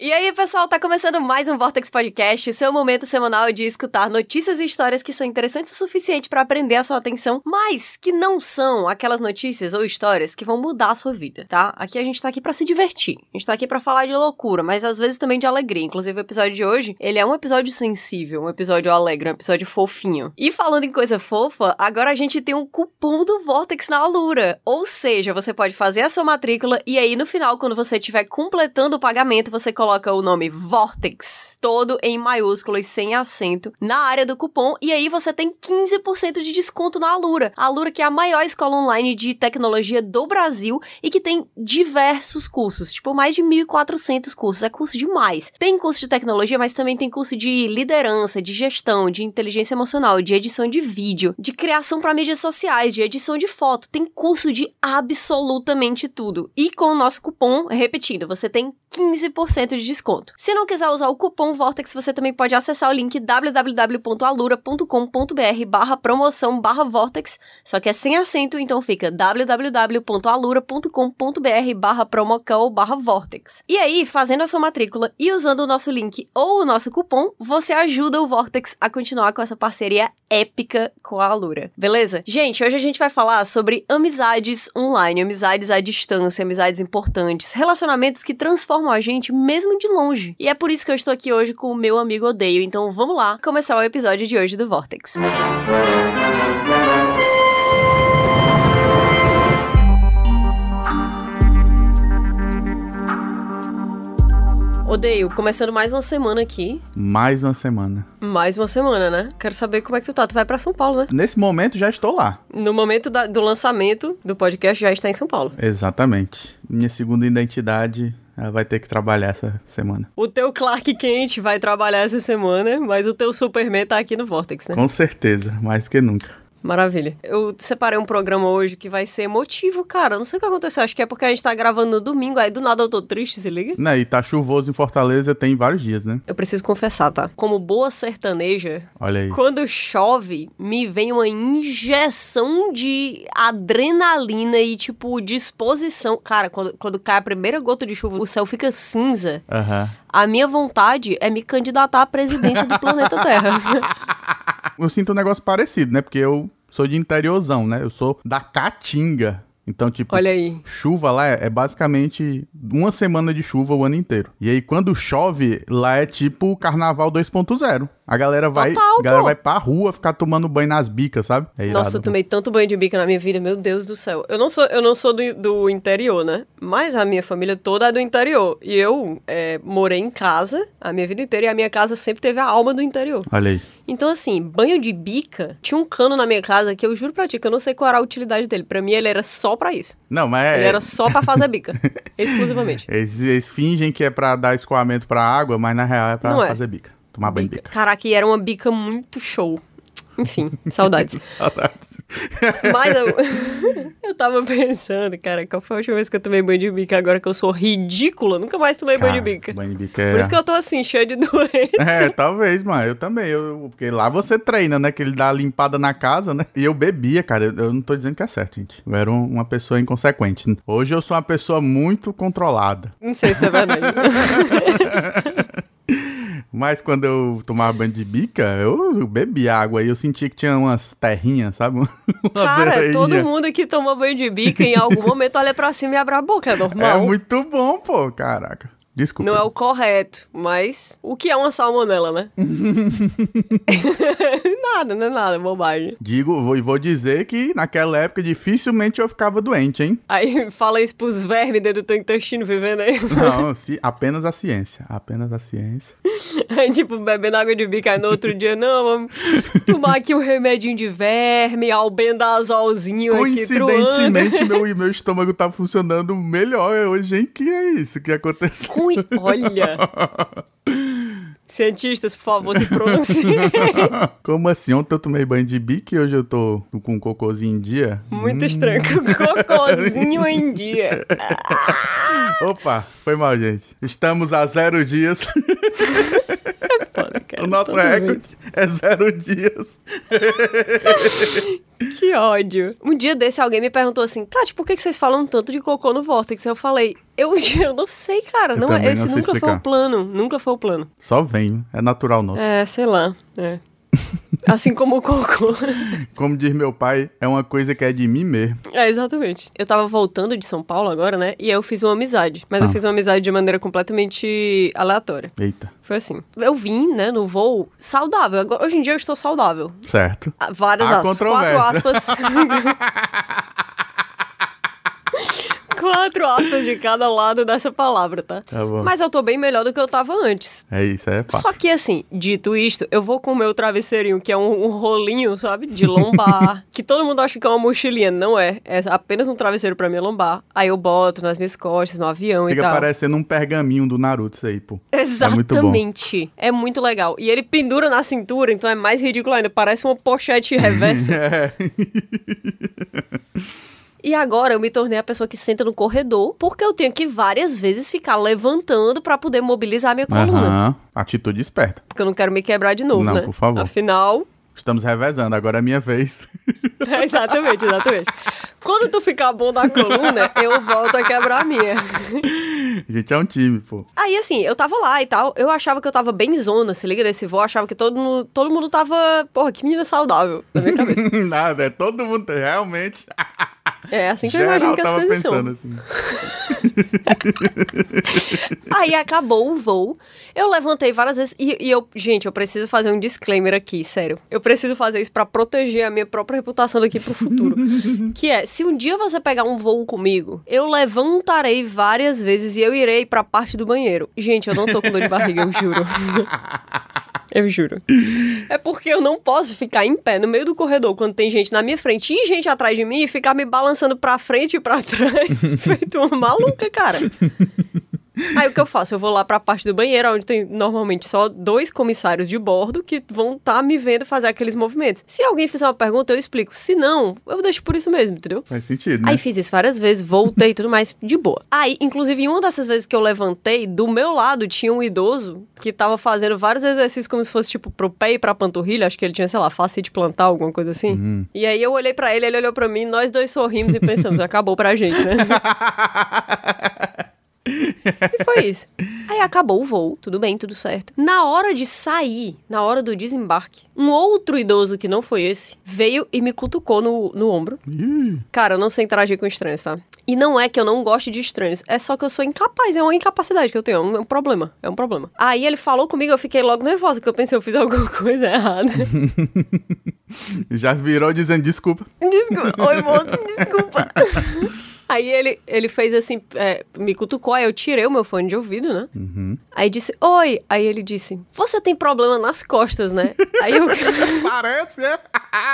E aí, pessoal, tá começando mais um Vortex Podcast, seu momento semanal de escutar notícias e histórias que são interessantes o suficiente pra prender a sua atenção, mas que não são aquelas notícias ou histórias que vão mudar a sua vida, tá? Aqui a gente tá aqui pra se divertir, a gente tá aqui pra falar de loucura, mas às vezes também de alegria. Inclusive, o episódio de hoje, ele é um episódio sensível, um episódio alegre, um episódio fofinho. E falando em coisa fofa, agora a gente tem um cupom do Vortex na Alura, ou seja, você pode fazer a sua matrícula e aí no final, quando você estiver completando o pagamento, você coloca o nome Vortex, todo em maiúsculo e sem acento, na área do cupom, e aí você tem 15% de desconto na Alura. A Alura que é a maior escola online de tecnologia do Brasil e que tem diversos cursos, tipo mais de 1.400 cursos, é curso demais. Tem curso de tecnologia, mas também tem curso de liderança, de gestão, de inteligência emocional, de edição de vídeo, de criação para mídias sociais, de edição de foto, tem curso de absolutamente tudo. E com o nosso cupom, repetindo, você tem 15% de desconto. Se não quiser usar o cupom Vortex, você também pode acessar o link www.alura.com.br/promoção/Vortex, só que é sem acento, então fica www.alura.com.br/promoção/Vortex. E aí, fazendo a sua matrícula e usando o nosso link ou o nosso cupom, você ajuda o Vortex a continuar com essa parceria épica com a Alura. Beleza? Gente, hoje a gente vai falar sobre amizades online, amizades à distância, amizades importantes, relacionamentos que transformam a gente mesmo de longe. E é por isso que eu estou aqui hoje com o meu amigo Odeio. Então vamos lá começar o episódio de hoje do Vortex. Odeio, começando mais uma semana aqui. Mais uma semana. Mais uma semana, né? Quero saber como é que tu tá. Tu vai pra São Paulo, né? Nesse momento já estou lá. No momento do lançamento do podcast já está em São Paulo. Exatamente. Minha segunda identidade... Ela vai ter que trabalhar essa semana. O teu Clark Kent vai trabalhar essa semana, mas o teu Superman tá aqui no Vortex, né? Com certeza, mais que nunca. Maravilha. Eu separei um programa hoje que vai ser emotivo, cara. Não sei o que aconteceu. Acho que é porque a gente tá gravando no domingo, aí do nada eu tô triste, se liga? Não, e tá chuvoso em Fortaleza tem vários dias, né? Eu preciso confessar, tá? Como boa sertaneja, olha aí, quando chove, me vem uma injeção de adrenalina e, tipo, disposição. Cara, quando cai a primeira gota de chuva, o céu fica cinza. A minha vontade é me candidatar à presidência do planeta Terra. Eu sinto um negócio parecido, né? Porque eu sou de interiorzão, né? Eu sou da Caatinga. Então, tipo, olha aí, chuva lá é basicamente uma semana de chuva o ano inteiro. E aí, quando chove, lá é tipo Carnaval 2.0. A galera vai pra rua ficar tomando banho nas bicas, sabe? É irado. Nossa, eu tomei tanto banho de bica na minha vida, meu Deus do céu. Eu não sou do interior, né? Mas a minha família toda é do interior. E eu morei em casa a minha vida inteira e a minha casa sempre teve a alma do interior. Olha aí. Então, assim, banho de bica, tinha um cano na minha casa que eu juro pra ti que eu não sei qual era a utilidade dele. Pra mim, ele era só pra isso. Não, mas ele era só pra fazer bica, exclusivamente. Eles fingem que é pra dar escoamento pra água, mas na real é pra fazer bica. Tomar banho de bica. Caraca, e era uma bica muito show. Enfim, saudades. Saudades. Mas eu tava pensando, cara, qual foi a última vez que eu tomei banho de bica? Agora que eu sou ridícula, nunca mais tomei banho de bica. Banho de bica Por isso que eu tô assim, cheia de doença. Talvez, mano. Eu também. Porque lá você treina, né? Que ele dá a limpada na casa, né? E eu bebia, cara. Eu não tô dizendo que é certo, gente. Eu era uma pessoa inconsequente. Hoje eu sou uma pessoa muito controlada. Não sei se é verdade. Mas quando eu tomava banho de bica, eu bebia água e eu sentia que tinha umas terrinhas, sabe? Cara, todo mundo que toma banho de bica em algum momento olha pra cima e abre a boca, é normal. É muito bom, pô, caraca. Desculpa. Não é o correto, mas o que é uma salmonela, né? Nada, não é nada, bobagem. Vou dizer que naquela época dificilmente eu ficava doente, hein? Aí fala isso pros vermes dentro do teu intestino vivendo aí. Não, apenas a ciência. Apenas a ciência. Aí, tipo, bebendo água de bica, aí no outro dia, não, vamos tomar aqui um remedinho de verme, albendazolzinho aqui truando. Coincidentemente, meu estômago tá funcionando melhor hoje, hein? Que é isso que aconteceu? Olha! Cientistas, por favor, se pronunciem. Como assim? Ontem eu tomei banho de bica e hoje eu tô com um cocôzinho em dia? Muito estranho, com cocôzinho em dia. Opa, foi mal, gente. Estamos a 0 dias. Foda, cara, o nosso recorde é 0 dias. Que Que ódio. Um dia desse, alguém me perguntou assim, Tati, por que vocês falam tanto de cocô no Vortex? Eu falei, eu não sei, cara. Esse nunca foi o plano. Nunca foi o plano. Só vem, é natural nosso. Sei lá, Assim como o cocô. Como diz meu pai, é uma coisa que é de mim mesmo. Exatamente. Eu tava voltando de São Paulo agora, né? E aí eu fiz uma amizade. Mas eu fiz uma amizade de maneira completamente aleatória. Eita. Foi assim. Eu vim, né, no voo saudável. Agora, hoje em dia eu estou saudável. Certo. Várias aspas. 4 aspas. 4 aspas de cada lado dessa palavra, tá? Tá bom. Mas eu tô bem melhor do que eu tava antes. É isso, é fácil. Só que assim, dito isto, eu vou com o meu travesseirinho, que é um rolinho, sabe? De lombar. Que todo mundo acha que é uma mochilinha. Não é. É apenas um travesseiro pra minha lombar. Aí eu boto nas minhas costas, no avião e tal. Fica parecendo um pergaminho do Naruto isso aí, pô. Exatamente. É muito bom. É muito legal. E ele pendura na cintura, então é mais ridículo ainda. Parece uma pochete reversa. E agora eu me tornei a pessoa que senta no corredor, porque eu tenho que várias vezes ficar levantando pra poder mobilizar a minha coluna. Atitude esperta. Porque eu não quero me quebrar de novo, né? Não, por favor. Afinal... Estamos revezando, agora é minha vez. Exatamente. Quando tu ficar bom da coluna, eu volto a quebrar a minha. A gente é um time, pô. Aí, assim, eu tava lá e tal, eu achava que eu tava bem zona, se liga nesse voo, eu achava que todo mundo tava... Porra, que menina saudável, na minha cabeça. Nada, todo mundo realmente... É assim que eu imagino que as coisas são. Assim. Aí acabou o voo, eu levantei várias vezes e gente, eu preciso fazer um disclaimer aqui, sério. Eu preciso fazer isso pra proteger a minha própria reputação daqui pro futuro. Que é, se um dia você pegar um voo comigo, eu levantarei várias vezes e eu irei pra parte do banheiro. Gente, eu não tô com dor de barriga, eu juro. Eu juro. É porque eu não posso ficar em pé no meio do corredor quando tem gente na minha frente e gente atrás de mim e ficar me balançando pra frente e pra trás, feito uma maluca, cara. Aí o que eu faço? Eu vou lá pra parte do banheiro, onde tem normalmente só 2 comissários de bordo que vão estar me vendo fazer aqueles movimentos. Se alguém fizer uma pergunta, eu explico. Se não, eu deixo por isso mesmo, entendeu? Faz sentido, né? Aí fiz isso várias vezes, voltei e tudo mais, de boa. Aí, inclusive, em uma dessas vezes que eu levantei, do meu lado tinha um idoso que tava fazendo vários exercícios como se fosse, tipo, pro pé e pra panturrilha. Acho que ele tinha, sei lá, fascite plantar, alguma coisa assim. E aí eu olhei pra ele, ele olhou pra mim, nós dois sorrimos e pensamos, acabou pra gente, né? E foi isso. Aí acabou o voo, tudo bem, tudo certo. Na hora de sair, na hora do desembarque, um outro idoso que não foi esse, veio e me cutucou no ombro. Cara, eu não sei interagir com estranhos, tá? E não é que eu não goste de estranhos, é só que eu sou incapaz, é uma incapacidade que eu tenho, é um problema, é um problema. Aí ele falou comigo, eu fiquei logo nervosa, porque eu pensei, eu fiz alguma coisa errada. Já virou dizendo desculpa. Desculpa, oi moço, desculpa. Aí ele fez assim, me cutucou, aí eu tirei o meu fone de ouvido, né? Aí disse, oi. Aí ele disse, você tem problema nas costas, né? Aí eu... Parece, é?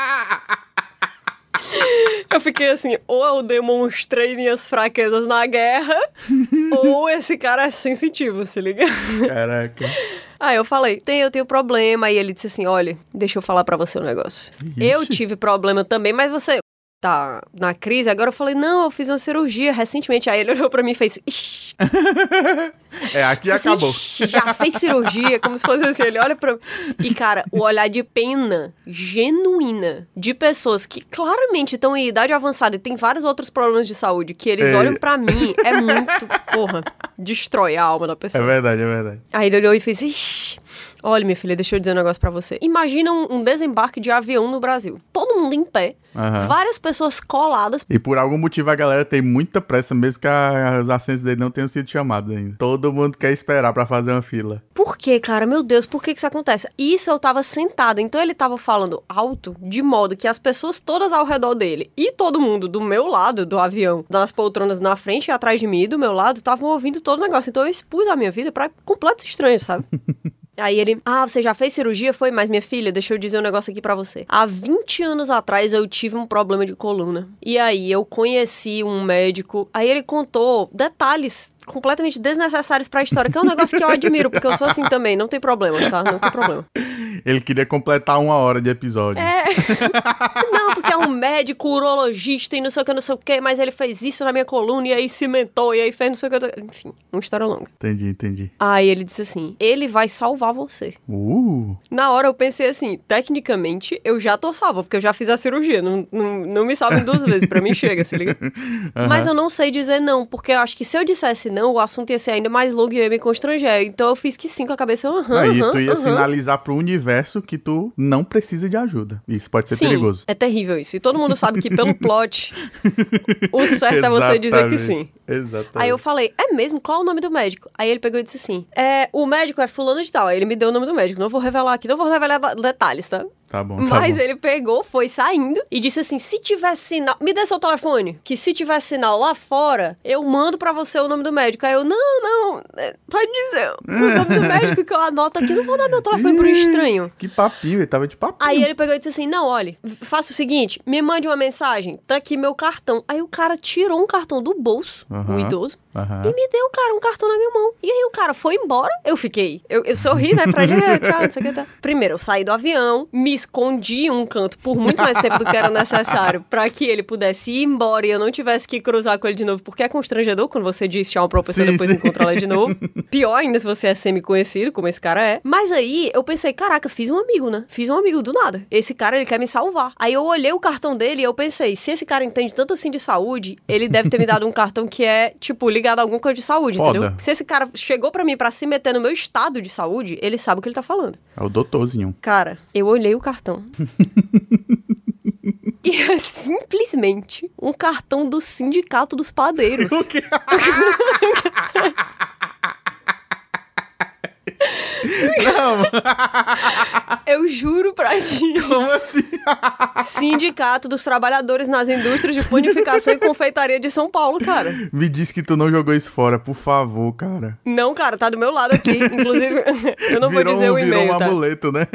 Eu fiquei assim, ou eu demonstrei minhas fraquezas na guerra, ou esse cara é sensitivo, se liga? Caraca. Aí eu falei, eu tenho problema. Aí ele disse assim, olha, deixa eu falar pra você um negócio. Ixi. Eu tive problema também, mas você... tá na crise, agora eu falei, não, eu fiz uma cirurgia recentemente. Aí ele olhou pra mim e fez, ixi. Aqui acabou. Já fez cirurgia, como se fosse assim, ele olha pra mim. E, cara, o olhar de pena genuína de pessoas que claramente estão em idade avançada e tem vários outros problemas de saúde, que eles olham pra mim, é muito, porra, destrói a alma da pessoa. É verdade, é verdade. Aí ele olhou e fez, ixi. Olha, minha filha, deixa eu dizer um negócio pra você. Imagina um desembarque de avião no Brasil. Todo mundo em pé, várias pessoas coladas. E por algum motivo a galera tem muita pressa, mesmo que os assentos dele não tenham sido chamados ainda. Todo mundo quer esperar pra fazer uma fila. Por quê, cara? Meu Deus, por que isso acontece? Isso eu tava sentada, então ele tava falando alto, de modo que as pessoas todas ao redor dele e todo mundo do meu lado do avião, das poltronas na frente e atrás de mim e do meu lado, estavam ouvindo todo o negócio. Então eu expus a minha vida pra completos estranhos, sabe? Aí ele, você já fez cirurgia? Foi, mas minha filha, deixa eu dizer um negócio aqui pra você. Há 20 anos atrás eu tive um problema de coluna. E aí eu conheci um médico, aí ele contou detalhes completamente desnecessários pra história, que é um negócio que eu admiro, porque eu sou assim também, não tem problema, tá? Não tem problema. Ele queria completar 1 hora de episódio. Não, porque é um médico urologista e não sei o que, mas ele fez isso na minha coluna e aí cimentou e aí fez não sei o que. Enfim, uma história longa. Entendi. Aí ele disse assim, ele vai salvar você. Na hora eu pensei assim, tecnicamente eu já tô salva, porque eu já fiz a cirurgia, não me salvem 2 vezes, pra mim chega, se liga? Mas eu não sei dizer não, porque eu acho que se eu dissesse não, o assunto ia ser ainda mais longo e eu ia me constranger. Então eu fiz que sim com a cabeça, Aí tu ia sinalizar pro universo que tu não precisa de ajuda. Isso pode ser perigoso. É terrível isso. E todo mundo sabe que pelo plot, o certo é você dizer que sim. Exatamente. Aí eu falei, é mesmo? Qual é o nome do médico? Aí ele pegou e disse assim, o médico é fulano de tal. Aí ele me deu o nome do médico. Não vou revelar aqui, não vou revelar detalhes, tá? Tá bom. Mas ele pegou, foi saindo e disse assim, se tiver sinal... Me dê seu telefone. Que se tiver sinal lá fora, eu mando pra você o nome do médico. Aí eu, não, pode dizer o nome do médico que eu anoto aqui. Não vou dar meu telefone pro estranho. Que papinho, ele tava de papinho. Aí ele pegou e disse assim, não, olha, faça o seguinte, me mande uma mensagem, tá aqui meu cartão. Aí o cara tirou um cartão do bolso, o idoso, e me deu, cara, um cartão na minha mão. E aí o cara foi embora, eu fiquei, eu sorri, né, pra ele, tchau, não sei o que tá. Primeiro, eu saí do avião, me escondi em um canto por muito mais tempo do que era necessário pra que ele pudesse ir embora e eu não tivesse que cruzar com ele de novo, porque é constrangedor quando você diz tchau pra uma pessoa e depois encontra ela de novo. Pior ainda se você é semi-conhecido, como esse cara é. Mas aí eu pensei, caraca, fiz um amigo, né? Fiz um amigo do nada. Esse cara, ele quer me salvar. Aí eu olhei o cartão dele e eu pensei, se esse cara entende tanto assim de saúde, ele deve ter me dado um cartão que é, tipo, ligado a alguma coisa de saúde, entendeu? Se esse cara chegou pra mim pra se meter no meu estado de saúde, ele sabe o que ele tá falando. É o doutorzinho. Cara, eu olhei o cartão. E é simplesmente um cartão do Sindicato dos Padeiros. O quê? Não. Eu juro pra ti. Como assim? Sindicato dos Trabalhadores nas Indústrias de Panificação e Confeitaria de São Paulo, cara. Me diz que tu não jogou isso fora, por favor, cara. Não, cara, tá do meu lado aqui. Inclusive, eu não vou dizer o e-mail, virou um tá? amuleto, né?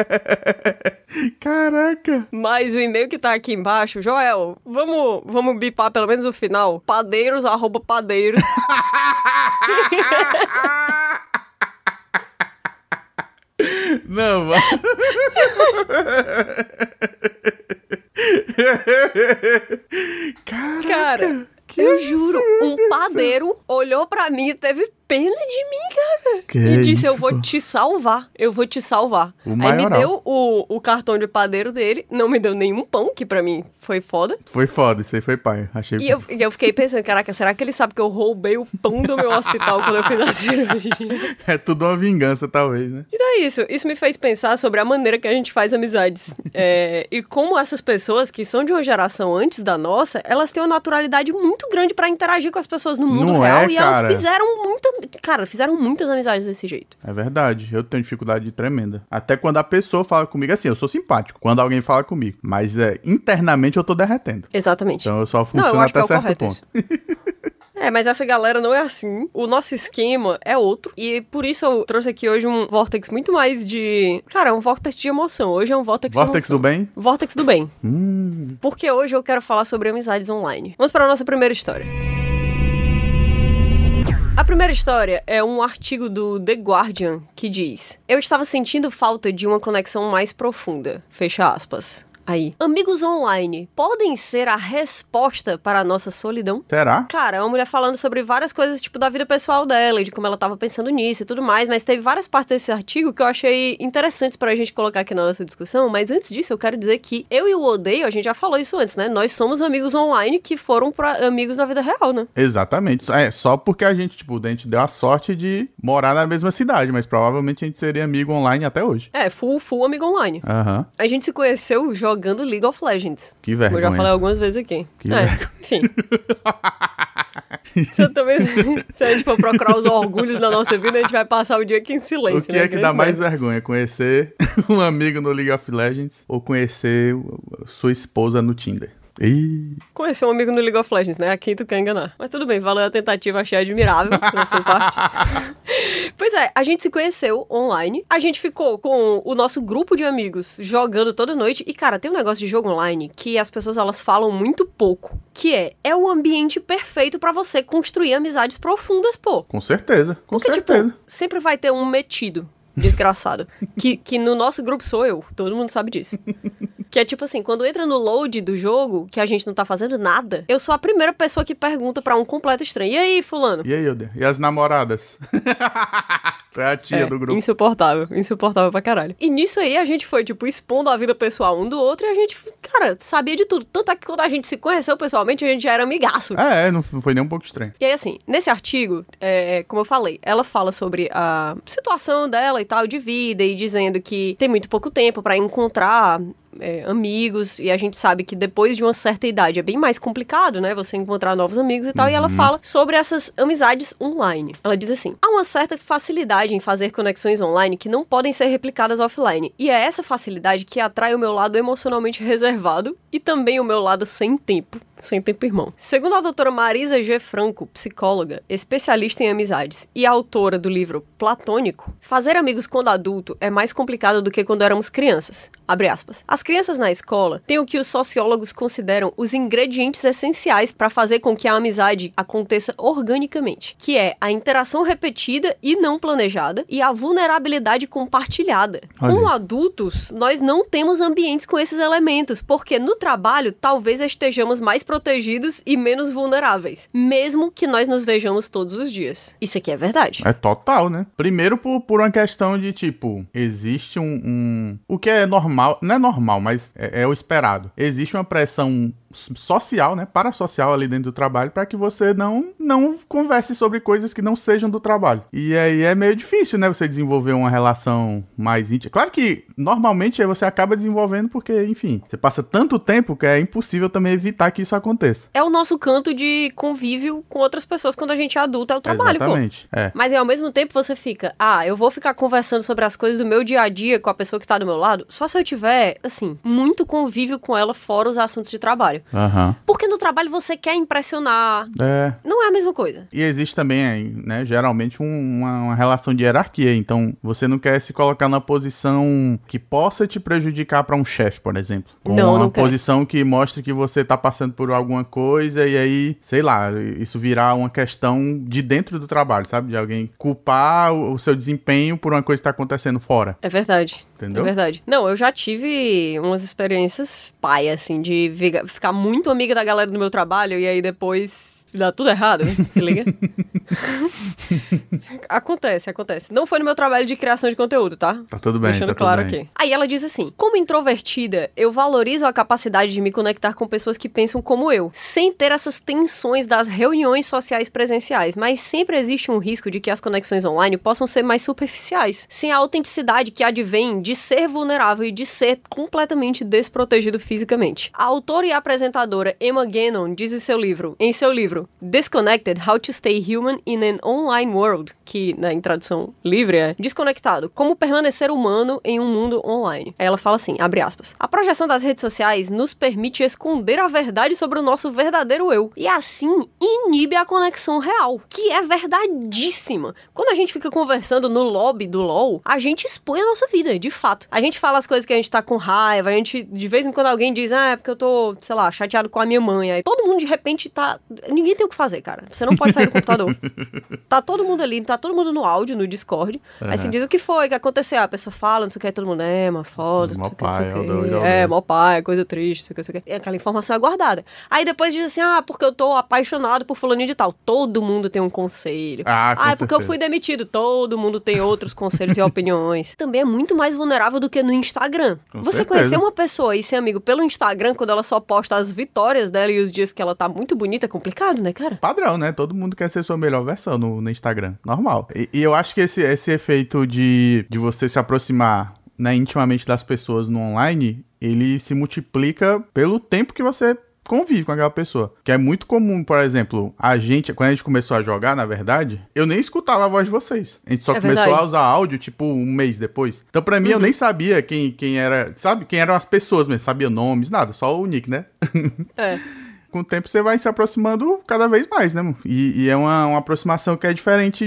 Caraca. Mas o e-mail que tá aqui embaixo, Joel, vamos bipar pelo menos o final. Padeiros@padeiros. Não, mano. Cara, eu juro, um padeiro olhou pra mim e teve pena de mim, cara. E disse, eu vou te salvar. Eu vou te salvar. Aí me deu o cartão de padeiro dele. Não me deu nenhum pão, que pra mim foi foda. Foi foda, isso aí foi pai. Achei. E eu fiquei pensando, caraca, será que ele sabe que eu roubei o pão do meu hospital quando eu fiz a cirurgia? É tudo uma vingança, talvez, né? Então é isso. Isso me fez pensar sobre a maneira que a gente faz amizades. E como essas pessoas que são de uma geração antes da nossa, elas têm uma naturalidade muito grande pra interagir com as pessoas no mundo real. E elas fizeram muitas amizades desse jeito. É verdade. Eu tenho dificuldade tremenda. Até quando a pessoa fala comigo, assim, eu sou simpático quando alguém fala comigo. Mas internamente eu tô derretendo. Exatamente. Então eu só funciono até certo ponto. Mas essa galera não é assim. O nosso esquema é outro. E por isso eu trouxe aqui hoje um vórtex muito mais de... Cara, um vórtex de emoção. Hoje é um vórtex de emoção. Vórtex do bem? Vórtex do bem. Porque hoje eu quero falar sobre amizades online. Vamos para a nossa primeira história. A primeira história é um artigo do The Guardian que diz: eu estava sentindo falta de uma conexão mais profunda. Fecha aspas. Aí, amigos online podem ser a resposta para a nossa solidão? Será? Cara, é uma mulher falando sobre várias coisas, tipo, da vida pessoal dela e de como ela tava pensando nisso e tudo mais, mas teve várias partes desse artigo que eu achei interessantes pra gente colocar aqui na nossa discussão, mas antes disso eu quero dizer que eu e o Odeio, a gente já falou isso antes, né? Nós somos amigos online que foram pra amigos na vida real, né? Exatamente. Só porque a gente deu a sorte de morar na mesma cidade, mas provavelmente a gente seria amigo online até hoje. Full amigo online. Aham. A gente se conheceu jogando League of Legends. Que vergonha. Eu já falei algumas vezes aqui. Que vergonha. Enfim. Se a gente for procurar os orgulhos da nossa vida, a gente vai passar o dia aqui em silêncio. O que é que dá mais vergonha? Conhecer um amigo no League of Legends ou conhecer sua esposa no Tinder? Conhecer um amigo no League of Legends, né? Aqui tu quer enganar. Mas tudo bem, valeu a tentativa, achei admirável da sua parte. Pois é, a gente se conheceu online, a gente ficou com o nosso grupo de amigos jogando toda noite, e cara, tem um negócio de jogo online que as pessoas elas falam muito pouco, que é o ambiente perfeito pra você construir amizades profundas, pô. Com certeza, com Porque, certeza. Tipo, sempre vai ter um metido. desgraçado. Que no nosso grupo sou eu. Todo mundo sabe disso. Que é tipo assim, quando entra no load do jogo, que a gente não tá fazendo nada, eu sou a primeira pessoa que pergunta pra um completo estranho. E aí, fulano? E aí, Yoder? E as namoradas? Tu é a tia do grupo. Insuportável pra caralho. E nisso aí a gente foi, tipo, expondo a vida pessoal um do outro e a gente, cara, sabia de tudo. Tanto é que quando a gente se conheceu pessoalmente, a gente já era amigaço. Não foi nem um pouco estranho. E aí, assim, nesse artigo, como eu falei, ela fala sobre a situação dela e tal, de vida, e dizendo que tem muito pouco tempo pra encontrar amigos, e a gente sabe que depois de uma certa idade é bem mais complicado, né, você encontrar novos amigos e tal, e ela fala sobre essas amizades online. Ela diz assim, há uma certa facilidade em fazer conexões online que não podem ser replicadas offline, e é essa facilidade que atrai o meu lado emocionalmente reservado e também o meu lado sem tempo irmão. Segundo a doutora Marisa G. Franco, psicóloga, especialista em amizades e autora do livro Platônico, fazer amigos quando adulto é mais complicado do que quando éramos crianças. Abre aspas. As crianças na escola têm o que os sociólogos consideram os ingredientes essenciais para fazer com que a amizade aconteça organicamente, que é a interação repetida e não planejada e a vulnerabilidade compartilhada. Como adultos, nós não temos ambientes com esses elementos, porque no trabalho talvez estejamos mais protegidos e menos vulneráveis, mesmo que nós nos vejamos todos os dias. Isso aqui é verdade. É total, né? Primeiro por uma questão de, tipo, existe o que é normal, não é normal, mas é o esperado. Existe uma pressão social, né, parasocial ali dentro do trabalho, para que você não converse sobre coisas que não sejam do trabalho. E aí é meio difícil, né, você desenvolver uma relação mais íntima. Claro que, normalmente, você acaba desenvolvendo porque, enfim, você passa tanto tempo que é impossível também evitar que isso aconteça. É o nosso canto de convívio com outras pessoas quando a gente é adulto, é o trabalho, exatamente, pô. Mas ao mesmo tempo você fica, eu vou ficar conversando sobre as coisas do meu dia a dia com a pessoa que tá do meu lado, só se eu tiver, assim, muito convívio com ela fora os assuntos de trabalho. Porque no trabalho você quer impressionar. Não é a mesma coisa. E existe também, né, geralmente uma relação de hierarquia. Então, você não quer se colocar na posição que possa te prejudicar para um chefe, por exemplo. Uma posição que mostre que você tá passando por alguma coisa e aí, sei lá, isso virar uma questão de dentro do trabalho, sabe? De alguém culpar o seu desempenho por uma coisa que tá acontecendo fora. É verdade. Entendeu? É verdade. Não, eu já tive umas experiências pai, assim, de ficar muito amiga da galera do meu trabalho e aí depois dá tudo errado, se liga? Acontece. Não foi no meu trabalho de criação de conteúdo, tá? Tá tudo bem, deixando claro aqui. Aí ela diz assim, como introvertida, eu valorizo a capacidade de me conectar com pessoas que pensam como eu, sem ter essas tensões das reuniões sociais presenciais, mas sempre existe um risco de que as conexões online possam ser mais superficiais, sem a autenticidade que advém de ser vulnerável e de ser completamente desprotegido fisicamente. A autora e apresentadora Emma Gannon diz em seu livro Disconnected, How to Stay Human in an Online World, que em tradução livre é Desconectado, como permanecer humano em um mundo online. Aí ela fala assim, abre aspas, a projeção das redes sociais nos permite esconder a verdade sobre o nosso verdadeiro eu, e assim inibe a conexão real, que é verdadíssima. Quando a gente fica conversando no lobby do LoL, a gente expõe a nossa vida, de fato. A gente fala as coisas que a gente tá com raiva, a gente, de vez em quando alguém diz, é porque eu tô, sei lá, chateado com a minha mãe, aí todo mundo de repente tá... Ninguém tem o que fazer, cara. Você não pode sair do computador. Tá todo mundo ali, tá todo mundo no áudio, no Discord. Aí você diz o que foi, o que aconteceu. A pessoa fala, não sei o que, aí todo mundo, mas foda, não sei o que, não sei o que. Mó pai, coisa triste, não sei o que. Aquela informação é guardada. Aí depois diz assim, porque eu tô apaixonado por fulaninho de tal. Todo mundo tem um conselho. Com porque eu fui demitido. Todo mundo tem outros conselhos e opiniões. Também é muito mais vulnerável do que no Instagram. Você conhecer uma pessoa e ser amigo pelo Instagram, quando ela só posta as vitórias dela e os dias que ela tá muito bonita, é complicado, né, cara? Padrão, né? Todo mundo quer ser sua melhor versão no Instagram. Normal. E eu acho que esse efeito de você se aproximar, né, intimamente das pessoas no online, ele se multiplica pelo tempo que você convive com aquela pessoa. Que é muito comum, por exemplo, quando a gente começou a jogar, na verdade, eu nem escutava a voz de vocês. A gente só começou a usar áudio, tipo, um mês depois. Então, pra mim, eu nem sabia quem era, sabe? Quem eram as pessoas mesmo. Sabia nomes, nada. Só o nick, né? com o tempo você vai se aproximando cada vez mais, né, mano? E é uma aproximação que é diferente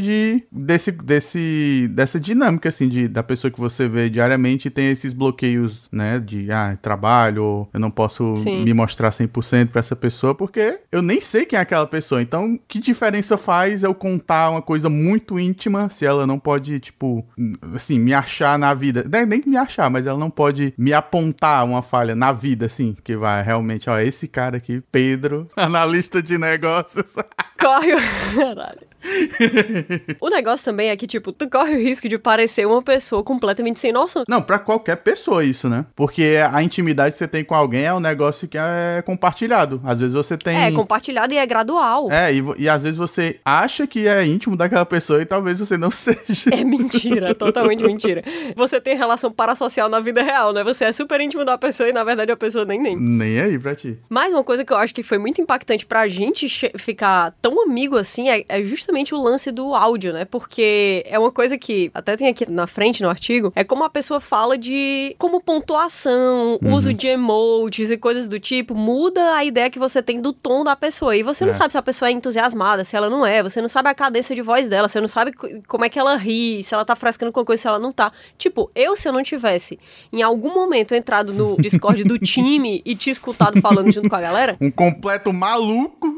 dessa dinâmica, assim, da pessoa que você vê diariamente e tem esses bloqueios, né, de, trabalho, eu não posso me mostrar 100% pra essa pessoa, porque eu nem sei quem é aquela pessoa. Então, que diferença faz eu contar uma coisa muito íntima se ela não pode, tipo, assim, me achar na vida? Nem me achar, mas ela não pode me apontar uma falha na vida, assim, que vai realmente, esse cara aqui, Pedro, analista de negócios. Corre, caralho. O negócio também é que, tipo, tu corre o risco de parecer uma pessoa completamente sem noção. Não, pra qualquer pessoa isso, né? Porque a intimidade que você tem com alguém é um negócio que é compartilhado. Às vezes você tem... É compartilhado e é gradual. E às vezes você acha que é íntimo daquela pessoa e talvez você não seja. É mentira, totalmente mentira. Você tem relação parasocial na vida real, né? Você é super íntimo da pessoa e, na verdade, a pessoa nem. Nem aí pra ti. Mas uma coisa que eu acho que foi muito impactante pra gente ficar tão amigo assim é justamente o lance do áudio, né? Porque é uma coisa que até tem aqui na frente no artigo, é como a pessoa fala de como pontuação, uso de emojis e coisas do tipo, muda a ideia que você tem do tom da pessoa. E você não sabe se a pessoa é entusiasmada, se ela não é, você não sabe a cadência de voz dela, você não sabe como é que ela ri, se ela tá frescando com coisa, se ela não tá. Tipo, se eu não tivesse em algum momento entrado no Discord do time e te escutado falando junto com a galera... Um completo maluco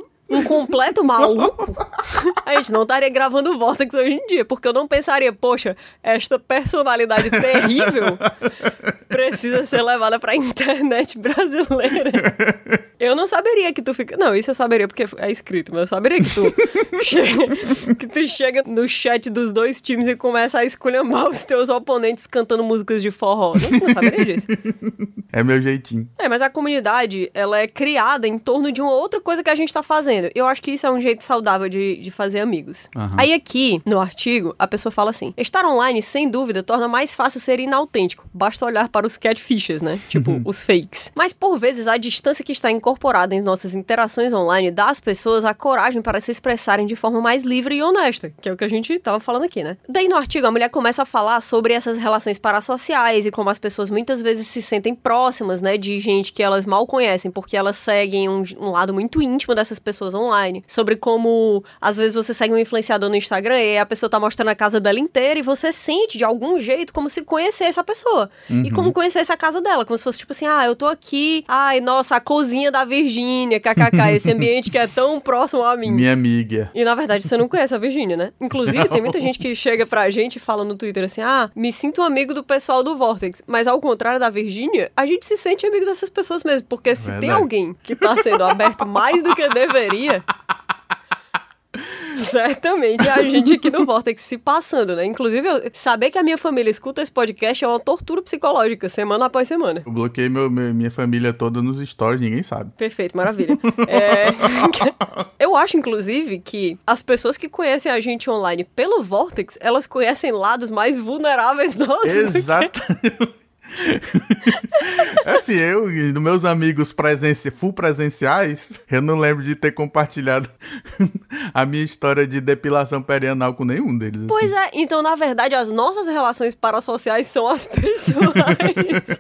a gente não estaria gravando o Vortex hoje em dia, porque eu não pensaria, poxa, esta personalidade terrível precisa ser levada pra internet brasileira. Eu não saberia que tu fica... Não, isso eu saberia porque é escrito, mas eu saberia que tu chega no chat dos dois times e começa a esculhambar os teus oponentes cantando músicas de forró. Não saberia disso. É meu jeitinho. Mas a comunidade, ela é criada em torno de uma outra coisa que a gente tá fazendo. Eu acho que isso é um jeito saudável de fazer amigos. Aí aqui, no artigo, a pessoa fala assim: estar online, sem dúvida, torna mais fácil ser inautêntico. Basta olhar para os catfishes, né? Tipo, os fakes. Mas, por vezes, a distância que está incorporada em nossas interações online dá às pessoas a coragem para se expressarem de forma mais livre e honesta, que é o que a gente tava falando aqui, né? Daí, no artigo, a mulher começa a falar sobre essas relações parasociais e como as pessoas muitas vezes se sentem próximas, né? De gente que elas mal conhecem, porque elas seguem um lado muito íntimo dessas pessoas online, sobre como às vezes você segue um influenciador no Instagram e a pessoa tá mostrando a casa dela inteira e você sente de algum jeito como se conhecesse a pessoa e como conhecesse a casa dela, como se fosse tipo assim, eu tô aqui, nossa, a cozinha da Virgínia, kkk, esse ambiente que é tão próximo a mim. Minha amiga. E na verdade você não conhece a Virgínia, né? Inclusive tem muita gente que chega pra gente e fala no Twitter assim, me sinto amigo do pessoal do Vortex, mas ao contrário da Virgínia, a gente se sente amigo dessas pessoas mesmo, porque se tem alguém que tá sendo aberto mais do que deveria, certamente é a gente aqui no Vortex se passando, né? Inclusive, saber que a minha família escuta esse podcast é uma tortura psicológica, semana após semana. Eu bloqueei minha família toda nos stories, ninguém sabe. Perfeito, maravilha. Eu acho, inclusive, que as pessoas que conhecem a gente online pelo Vortex, elas conhecem lados mais vulneráveis nossos. Exatamente. Assim, eu e dos meus amigos full presenciais, eu não lembro de ter compartilhado a minha história de depilação perianal com nenhum deles. Assim. Pois é, então na verdade as nossas relações parasociais são as pessoais.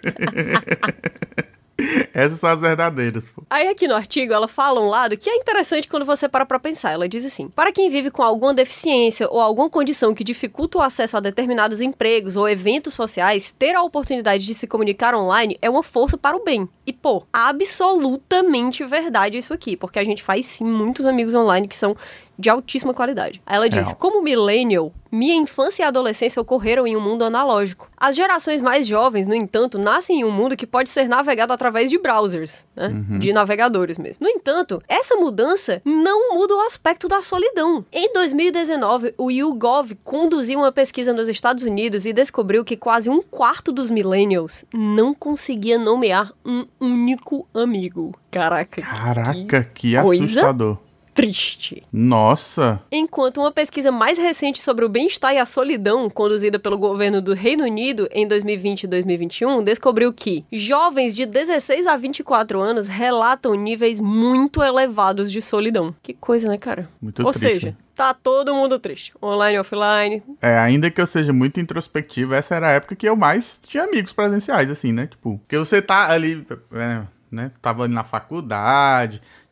Essas são as verdadeiras, pô. Aí aqui no artigo ela fala um lado que é interessante quando você para pra pensar. Ela diz assim: para quem vive com alguma deficiência ou alguma condição que dificulta o acesso a determinados empregos ou eventos sociais, ter a oportunidade de se comunicar online é uma força para o bem. E pô, absolutamente verdade isso aqui, porque a gente faz sim muitos amigos online que são de altíssima qualidade. Aí ela diz, como millennial, minha infância e adolescência ocorreram em um mundo analógico. As gerações mais jovens, no entanto, nascem em um mundo que pode ser navegado através de browsers, né? De navegadores mesmo. No entanto, essa mudança não muda o aspecto da solidão. Em 2019, o YouGov conduziu uma pesquisa nos Estados Unidos e descobriu que quase 1/4 dos millennials não conseguia nomear um único amigo. Caraca, que assustador. Triste. Nossa! Enquanto uma pesquisa mais recente sobre o bem-estar e a solidão, conduzida pelo governo do Reino Unido em 2020 e 2021, descobriu que jovens de 16 a 24 anos relatam níveis muito elevados de solidão. Que coisa, né, cara? Muito triste. Ou seja, tá todo mundo triste. Online, offline. Ainda que eu seja muito introspectivo, essa era a época que eu mais tinha amigos presenciais, assim, né? Tipo, porque você tá ali, né? Tava ali na faculdade...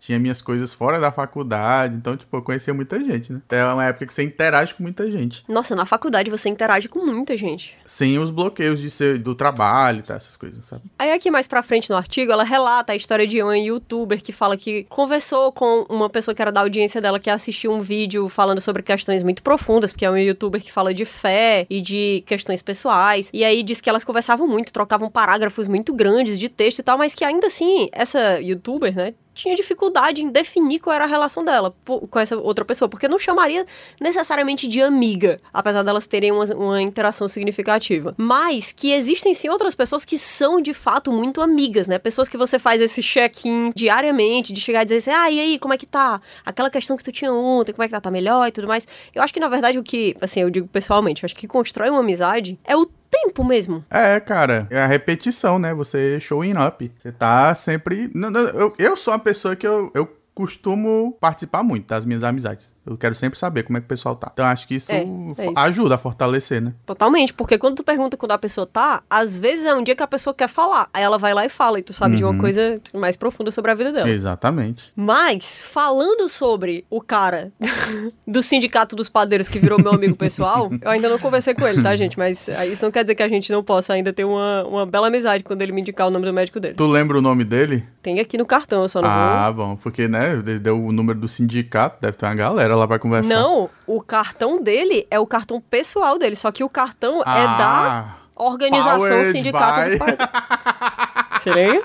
tinha minhas coisas fora da faculdade, então, tipo, eu conhecia muita gente, né? É uma época que você interage com muita gente. Nossa, na faculdade você interage com muita gente. Sem os bloqueios do trabalho, tá, essas coisas, sabe? Aí aqui mais pra frente no artigo, ela relata a história de uma youtuber que fala que conversou com uma pessoa que era da audiência dela, que assistiu um vídeo falando sobre questões muito profundas, porque é uma youtuber que fala de fé e de questões pessoais, e aí diz que elas conversavam muito, trocavam parágrafos muito grandes de texto e tal, mas que ainda assim, essa youtuber, né, tinha dificuldade em definir qual era a relação dela com essa outra pessoa, porque não chamaria necessariamente de amiga, apesar delas terem uma interação significativa. Mas que existem sim outras pessoas que são de fato muito amigas, né? Pessoas que você faz esse check-in diariamente, de chegar e dizer assim, e aí, como é que tá? Aquela questão que tu tinha ontem, como é que tá? Tá melhor e tudo mais. Eu acho que, na verdade, o que, assim, eu digo pessoalmente, eu acho que constrói uma amizade é o tempo mesmo. É, cara, é a repetição, né? Você showing up. Você tá sempre... Eu sou uma pessoa que eu costumo participar muito das minhas amizades. Eu quero sempre saber como é que o pessoal tá. Então, acho que isso ajuda a fortalecer, né? Totalmente, porque quando tu pergunta quando a pessoa tá, às vezes é um dia que a pessoa quer falar. Aí ela vai lá e fala, e tu sabe de uma coisa mais profunda sobre a vida dela. Exatamente. Mas, falando sobre o cara do Sindicato dos Padeiros que virou meu amigo pessoal, eu ainda não conversei com ele, tá, gente? Mas isso não quer dizer que a gente não possa ainda ter uma bela amizade quando ele me indicar o nome do médico dele. Tu lembra o nome dele? Tem aqui no cartão, eu só não vou... Ah, bom, porque, né, ele deu o número do sindicato, deve ter uma galera lá pra conversar. Não, o cartão dele é o cartão pessoal dele, só que o cartão é da organização Sindicato dos Padeiros. Seria?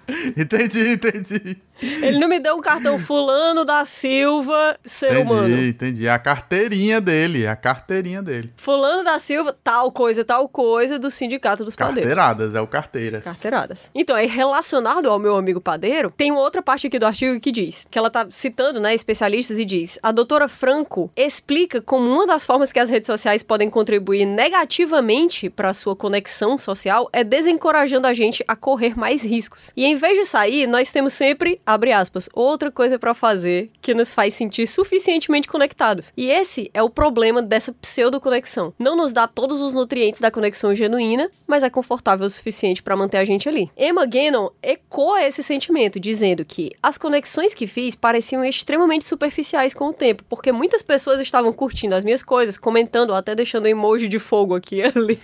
Entendi. Ele não me deu o cartão fulano da Silva, ser humano. Entendi. A carteirinha dele, Fulano da Silva, tal coisa do Sindicato dos Padeiros. Carteiradas, é o carteiras. Carteiradas. Então, aí relacionado ao meu amigo padeiro, tem outra parte aqui do artigo que diz, que ela tá citando, né, especialistas e diz, a doutora Franco explica como uma das formas que as redes sociais podem contribuir negativamente para a sua conexão social é desencorajando a gente a correr mais riscos. E em vez de sair, nós temos sempre, abre aspas, outra coisa pra fazer que nos faz sentir suficientemente conectados. E esse é o problema dessa pseudo-conexão. Não nos dá todos os nutrientes da conexão genuína, mas é confortável o suficiente pra manter a gente ali. Emma Gannon ecoa esse sentimento, dizendo que as conexões que fiz pareciam extremamente superficiais com o tempo, porque muitas pessoas estavam curtindo as minhas coisas, comentando ou até deixando emoji de fogo aqui e ali.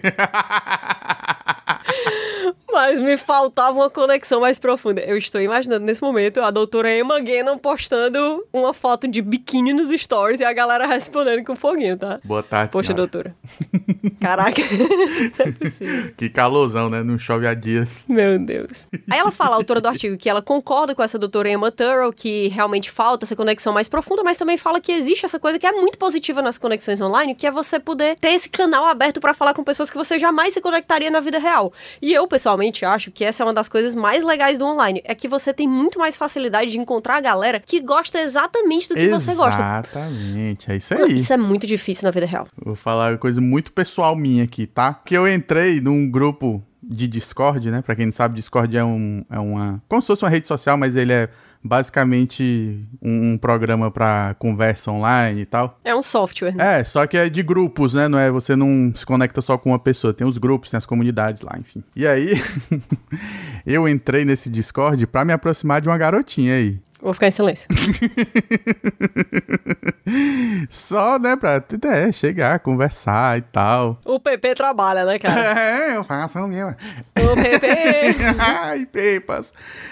Mas me faltava uma conexão mais profunda. Eu estou imaginando nesse momento a doutora Emma Gannon postando uma foto de biquíni nos stories e a galera respondendo com foguinho, tá? Boa tarde, poxa, senhora. Doutora. Caraca. Não é possível. Que calorzão, né? Não chove há dias. Meu Deus. Aí ela fala, a autora do artigo, que ela concorda com essa doutora Emma Turrell, que realmente falta essa conexão mais profunda, mas também fala que existe essa coisa que é muito positiva nas conexões online, que é você poder ter esse canal aberto pra falar com pessoas que você jamais se conectaria na vida real. E eu, pessoalmente, acho que essa é uma das coisas mais legais do online, é que você tem muito mais facilidade de encontrar a galera que gosta exatamente do que você gosta. Exatamente, é isso aí. Isso é muito difícil na vida real. Vou falar uma coisa muito pessoal minha aqui, tá? Que eu entrei num grupo de Discord, né? Pra quem não sabe, Discord é uma... como se fosse uma rede social, mas ele é basicamente um programa pra conversa online e tal. É um software, né? É, só que é de grupos, né? Não é, você não se conecta só com uma pessoa. Tem os grupos, tem as comunidades lá, enfim. E aí, eu entrei nesse Discord pra me aproximar de uma garotinha aí. Vou ficar em silêncio. Só, né, pra chegar, conversar e tal. O PP trabalha, né, cara? É, eu faço o meu. O PP! Ai, pepas.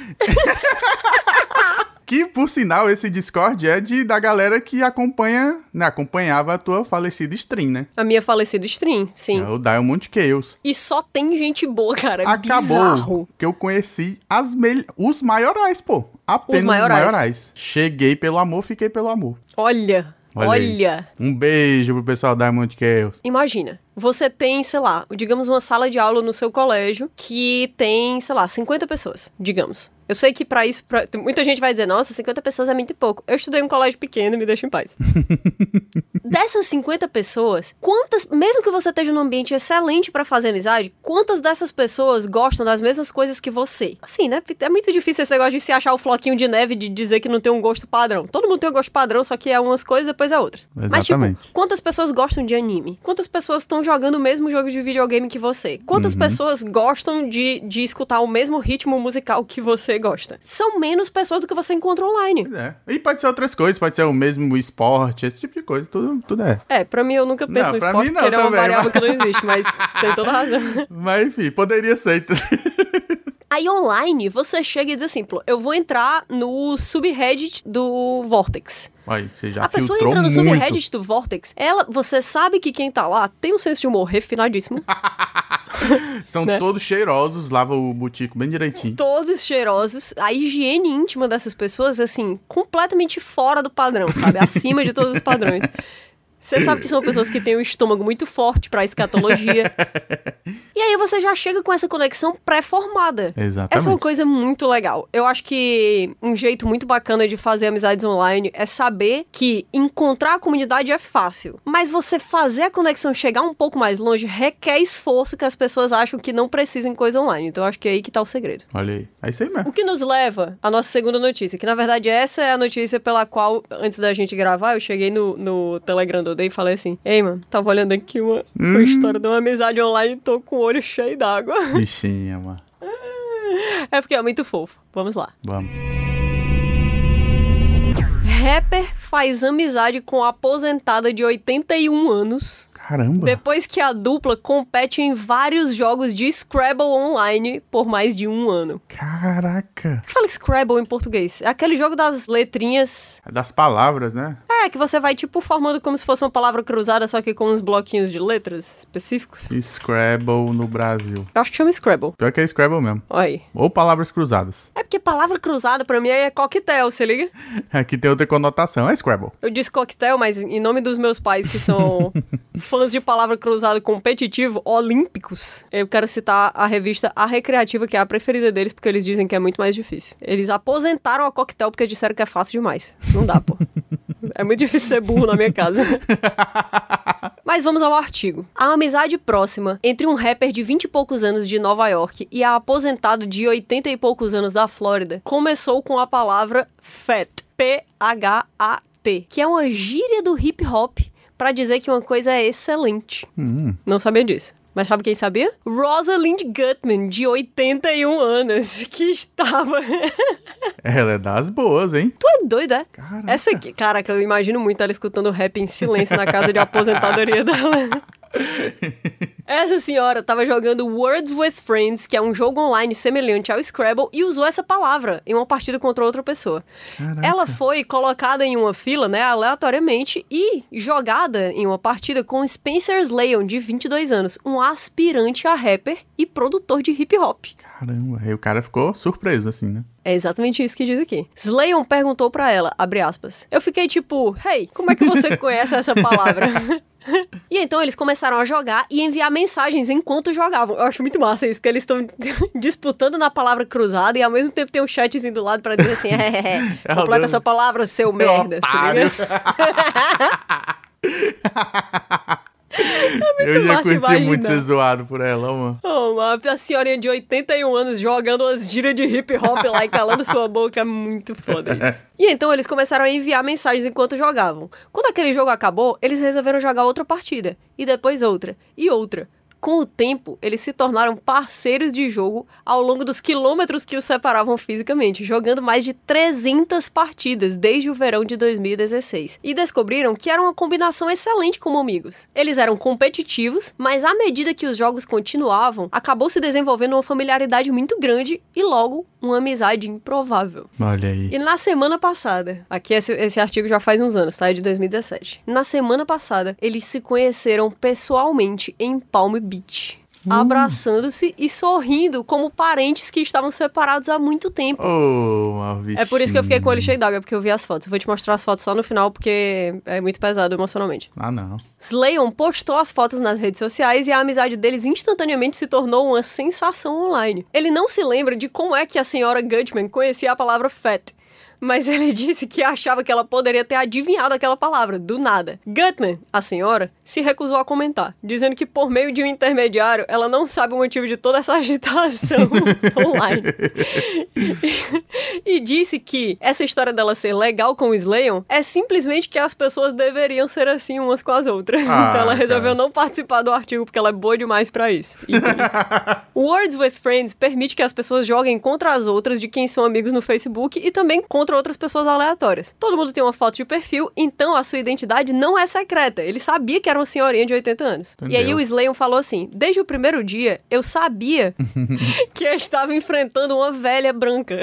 Que, por sinal, esse Discord é da galera que acompanhava a tua falecida stream, né? A minha falecida stream, sim. É o Diamond Chaos. E só tem gente boa, cara. Acabou bizarro. Que eu conheci os maiorais, pô. Apenas os maiorais. Cheguei pelo amor, fiquei pelo amor. Olha. Um beijo pro pessoal da Diamond Chaos. Imagina, você tem, sei lá, digamos uma sala de aula no seu colégio que tem, sei lá, 50 pessoas, digamos. Eu sei que pra isso, muita gente vai dizer, nossa, 50 pessoas é muito pouco. Eu estudei em um colégio pequeno, me deixa em paz. Dessas 50 pessoas, quantas, mesmo que você esteja num ambiente excelente pra fazer amizade, quantas dessas pessoas gostam das mesmas coisas que você? Assim, né? É muito difícil esse negócio de se achar o floquinho de neve, de dizer que não tem um gosto padrão. Todo mundo tem um gosto padrão, só que é umas coisas, depois é outras. Exatamente. Mas, tipo, quantas pessoas gostam de anime? Quantas pessoas estão jogando o mesmo jogo de videogame que você? Quantas pessoas gostam de escutar o mesmo ritmo musical que você gosta. São menos pessoas do que você encontra online. E pode ser outras coisas, pode ser o mesmo esporte, esse tipo de coisa, tudo é. Pra mim eu nunca penso no esporte, porque ele é uma variável que não existe, mas tem toda razão. Mas enfim, poderia ser. Aí online, você chega e diz assim, eu vou entrar no subreddit do Vortex. Aí, você já a pessoa entra no subreddit do Vortex, você sabe que quem tá lá tem um senso de humor refinadíssimo. São todos cheirosos, lava o butico bem direitinho. Todos cheirosos. A higiene íntima dessas pessoas, assim, completamente fora do padrão, sabe? Acima de todos os padrões. Você sabe que são pessoas que têm um estômago muito forte pra escatologia. E aí você já chega com essa conexão pré-formada. Exatamente. Essa é uma coisa muito legal. Eu acho que um jeito muito bacana de fazer amizades online é saber que encontrar a comunidade é fácil. Mas você fazer a conexão chegar um pouco mais longe requer esforço que as pessoas acham que não precisam em coisa online. Então eu acho que é aí que tá o segredo. Olha aí. É isso aí mesmo. O que nos leva à nossa segunda notícia, que na verdade essa é a notícia pela qual, antes da gente gravar, eu cheguei no Telegram do Day e falei assim, ei, mano, tava olhando aqui uma história de uma amizade online e tô com o olho cheio d'água. Bichinha, mano. É porque é muito fofo. Vamos lá. Vamos. Rapper faz amizade com a aposentada de 81 anos. Caramba. Depois que a dupla compete em vários jogos de Scrabble online por mais de 1 ano. Caraca. O que fala Scrabble em português? É aquele jogo das letrinhas... Das palavras, né? Que você vai, formando como se fosse uma palavra cruzada, só que com uns bloquinhos de letras específicos. Scrabble no Brasil. Eu acho que chama Scrabble. Pior que é Scrabble mesmo. Olha aí. Ou palavras cruzadas. É porque palavra cruzada, pra mim, é coquetel, se liga? Aqui tem outra conotação, é Scrabble. Eu disse coquetel, mas em nome dos meus pais, que são fãs de palavra cruzada competitivo, olímpicos, eu quero citar a revista A Recreativa, que é a preferida deles, porque eles dizem que é muito mais difícil. Eles aposentaram a coquetel porque disseram que é fácil demais. Não dá, pô. É muito difícil ser burro na minha casa. Mas vamos ao artigo. A amizade próxima entre um rapper de 20 e poucos anos de Nova York e a aposentada de 80 e poucos anos da Flórida começou com a palavra FAT, P-H-A-T, que é uma gíria do hip hop pra dizer que uma coisa é excelente. Não sabia disso. Mas sabe quem sabia? Rosalind Gutman, de 81 anos, que estava... Ela é das boas, hein? Tu é doido, é? Caraca. Essa aqui, caraca, eu imagino muito ela escutando rap em silêncio na casa de aposentadoria dela. Essa senhora tava jogando Words with Friends, que é um jogo online semelhante ao Scrabble, e usou essa palavra em uma partida contra outra pessoa. Caraca. Ela foi colocada em uma fila, né, aleatoriamente, e jogada em uma partida com Spencer Slayon, de 22 anos, um aspirante a rapper e produtor de hip hop. Caramba, aí o cara ficou surpreso, assim, né? É exatamente isso que diz aqui. Slayon perguntou pra ela, abre aspas, eu fiquei tipo, hey, como é que você conhece essa palavra? E então eles começaram a jogar e enviar mensagens enquanto jogavam. Eu acho muito massa isso, que eles estão disputando na palavra cruzada e ao mesmo tempo tem um chatzinho do lado pra dizer assim, completa essa palavra, seu merda. Eu ia curtir muito ser zoado por ela, mano. A senhorinha de 81 anos jogando umas gírias de hip hop lá e calando sua boca, é muito foda isso. E então eles começaram a enviar mensagens enquanto jogavam. Quando aquele jogo acabou, eles resolveram jogar outra partida, e depois outra, e outra. Com o tempo, eles se tornaram parceiros de jogo ao longo dos quilômetros que os separavam fisicamente, jogando mais de 300 partidas desde o verão de 2016. E descobriram que era uma combinação excelente como amigos. Eles eram competitivos, mas à medida que os jogos continuavam, acabou se desenvolvendo uma familiaridade muito grande e logo uma amizade improvável. Olha aí. E na semana passada, aqui esse artigo já faz uns anos, tá? É de 2017. Na semana passada, eles se conheceram pessoalmente em Palm Beach, abraçando-se e sorrindo como parentes que estavam separados há muito tempo. É por isso que eu fiquei com o olho cheio d'água, porque eu vi as fotos. Eu vou te mostrar as fotos só no final, porque é muito pesado emocionalmente. Não. Slayon postou as fotos nas redes sociais e a amizade deles instantaneamente se tornou uma sensação online. Ele não se lembra de como é que a senhora Gutman conhecia a palavra fat, mas ele disse que achava que ela poderia ter adivinhado aquela palavra, do nada. Gutman, a senhora, se recusou a comentar, dizendo que por meio de um intermediário, ela não sabe o motivo de toda essa agitação online. E disse que essa história dela ser legal com o Slayon é simplesmente que as pessoas deveriam ser assim umas com as outras. Então ela resolveu não participar do artigo porque ela é boa demais pra isso. Words with Friends permite que as pessoas joguem contra as outras de quem são amigos no Facebook e também contra outras pessoas aleatórias. Todo mundo tem uma foto de perfil, então a sua identidade não é secreta. Ele sabia que era uma senhorinha de 80 anos. Entendeu? E aí o Slayon falou assim, desde o primeiro dia, eu sabia que eu estava enfrentando uma velha branca.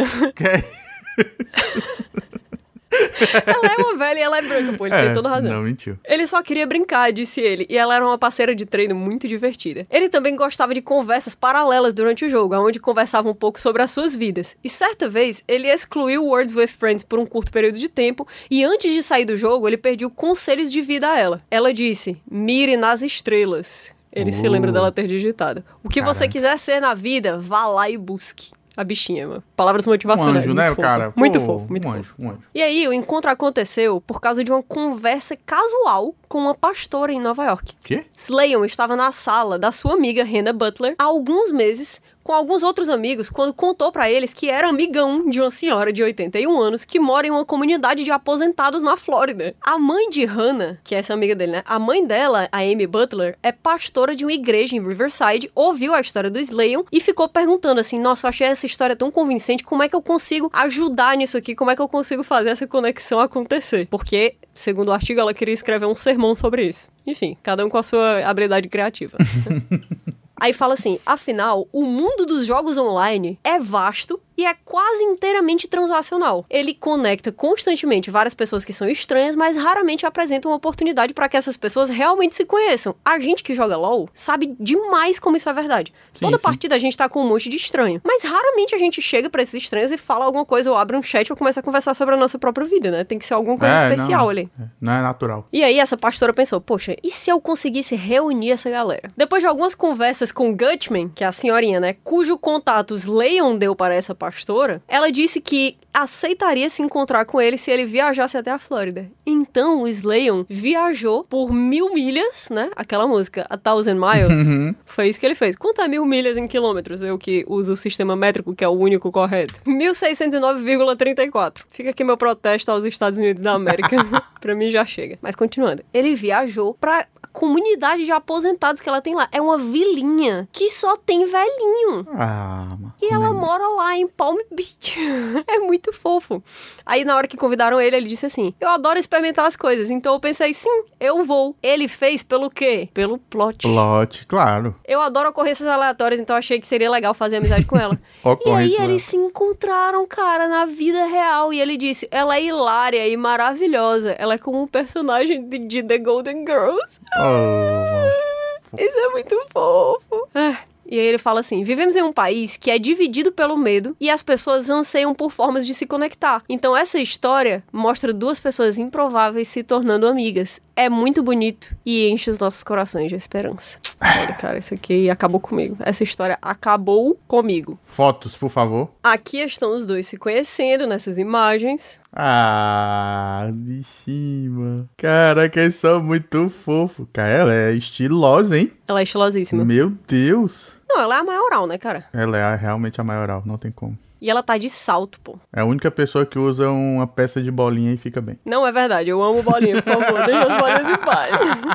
Ela é uma velha e ela é branca, pô, ele tem toda razão. Não, mentiu. Ele só queria brincar, disse ele, e ela era uma parceira de treino muito divertida. Ele também gostava de conversas paralelas durante o jogo, onde conversava um pouco sobre as suas vidas. E certa vez, ele excluiu Words with Friends por um curto período de tempo, e antes de sair do jogo, ele pediu conselhos de vida a ela. Ela disse, mire nas estrelas. Ele se lembra dela ter digitado. O que você quiser ser na vida, vá lá e busque. A bichinha, mano. Palavras motivacionais. Um anjo, né, fofo. cara? Muito fofo, muito um fofo. Anjo. E aí, o encontro aconteceu por causa de uma conversa casual com uma pastora em Nova York. Quê? Slayon estava na sala da sua amiga Hannah Butler há alguns meses com alguns outros amigos quando contou pra eles que era amigão de uma senhora de 81 anos que mora em uma comunidade de aposentados na Flórida. A mãe de Hannah, que é essa amiga dele, né? A mãe dela, a Amy Butler, é pastora de uma igreja em Riverside, ouviu a história do Slayon e ficou perguntando assim, nossa, eu achei essa história tão convincente, como é que eu consigo ajudar nisso aqui? Como é que eu consigo fazer essa conexão acontecer? Porque, segundo o artigo, ela queria escrever um sermão sobre isso. Enfim, cada um com a sua habilidade criativa. Aí fala assim, afinal, o mundo dos jogos online é vasto e é quase inteiramente transacional. Ele conecta constantemente várias pessoas que são estranhas, mas raramente apresenta uma oportunidade para que essas pessoas realmente se conheçam. A gente que joga LoL sabe demais como isso é verdade. Toda partida a gente tá com um monte de estranho, mas raramente a gente chega pra esses estranhos e fala alguma coisa, ou abre um chat ou começa a conversar sobre a nossa própria vida, né? Tem que ser alguma coisa especial ali. Não é natural. E aí essa pastora pensou, poxa, e se eu conseguisse reunir essa galera? Depois de algumas conversas com Gutman, que é a senhorinha, né, cujo contato Slayon deu para essa pastora, ela disse que aceitaria se encontrar com ele se ele viajasse até a Flórida. Então o Slayon viajou por 1000 milhas, né, aquela música, 1000 Miles, foi isso que ele fez. Quanto é 1000 milhas em quilômetros? Eu que uso o sistema métrico, que é o único correto. 1609,34. Fica aqui meu protesto aos Estados Unidos da América. Pra mim já chega. Mas continuando. Ele viajou pra comunidade de aposentados que ela tem lá. É uma vilinha que só tem velhinho. E ela mora lá em Palm Beach. É muito fofo. Aí na hora que convidaram ele, ele disse assim, eu adoro experimentar as coisas. Então eu pensei, sim, eu vou. Ele fez pelo quê? Pelo plot. Plot, claro. Eu adoro ocorrências aleatórias, então achei que seria legal fazer amizade com ela. E aí eles se encontraram, cara, na vida real. E ele disse, ela é hilária e maravilhosa. Ela é como um personagem de The Golden Girls. Isso é muito fofo. E aí ele fala assim, vivemos em um país que é dividido pelo medo e as pessoas anseiam por formas de se conectar. Então essa história mostra duas pessoas improváveis se tornando amigas. É muito bonito e enche os nossos corações de esperança. Olha, cara, isso aqui acabou comigo. Essa história acabou comigo. Fotos, por favor. Aqui estão os dois se conhecendo nessas imagens. De cima. Caraca, eles são muito fofos. Cara, ela é estilosa, hein? Ela é estilosíssima. Meu Deus. Não, ela é a maioral, né, cara? Ela é realmente a maioral, não tem como. E ela tá de salto, pô. É a única pessoa que usa uma peça de bolinha e fica bem. Não é verdade, eu amo bolinha, por favor, deixa as bolinhas em paz.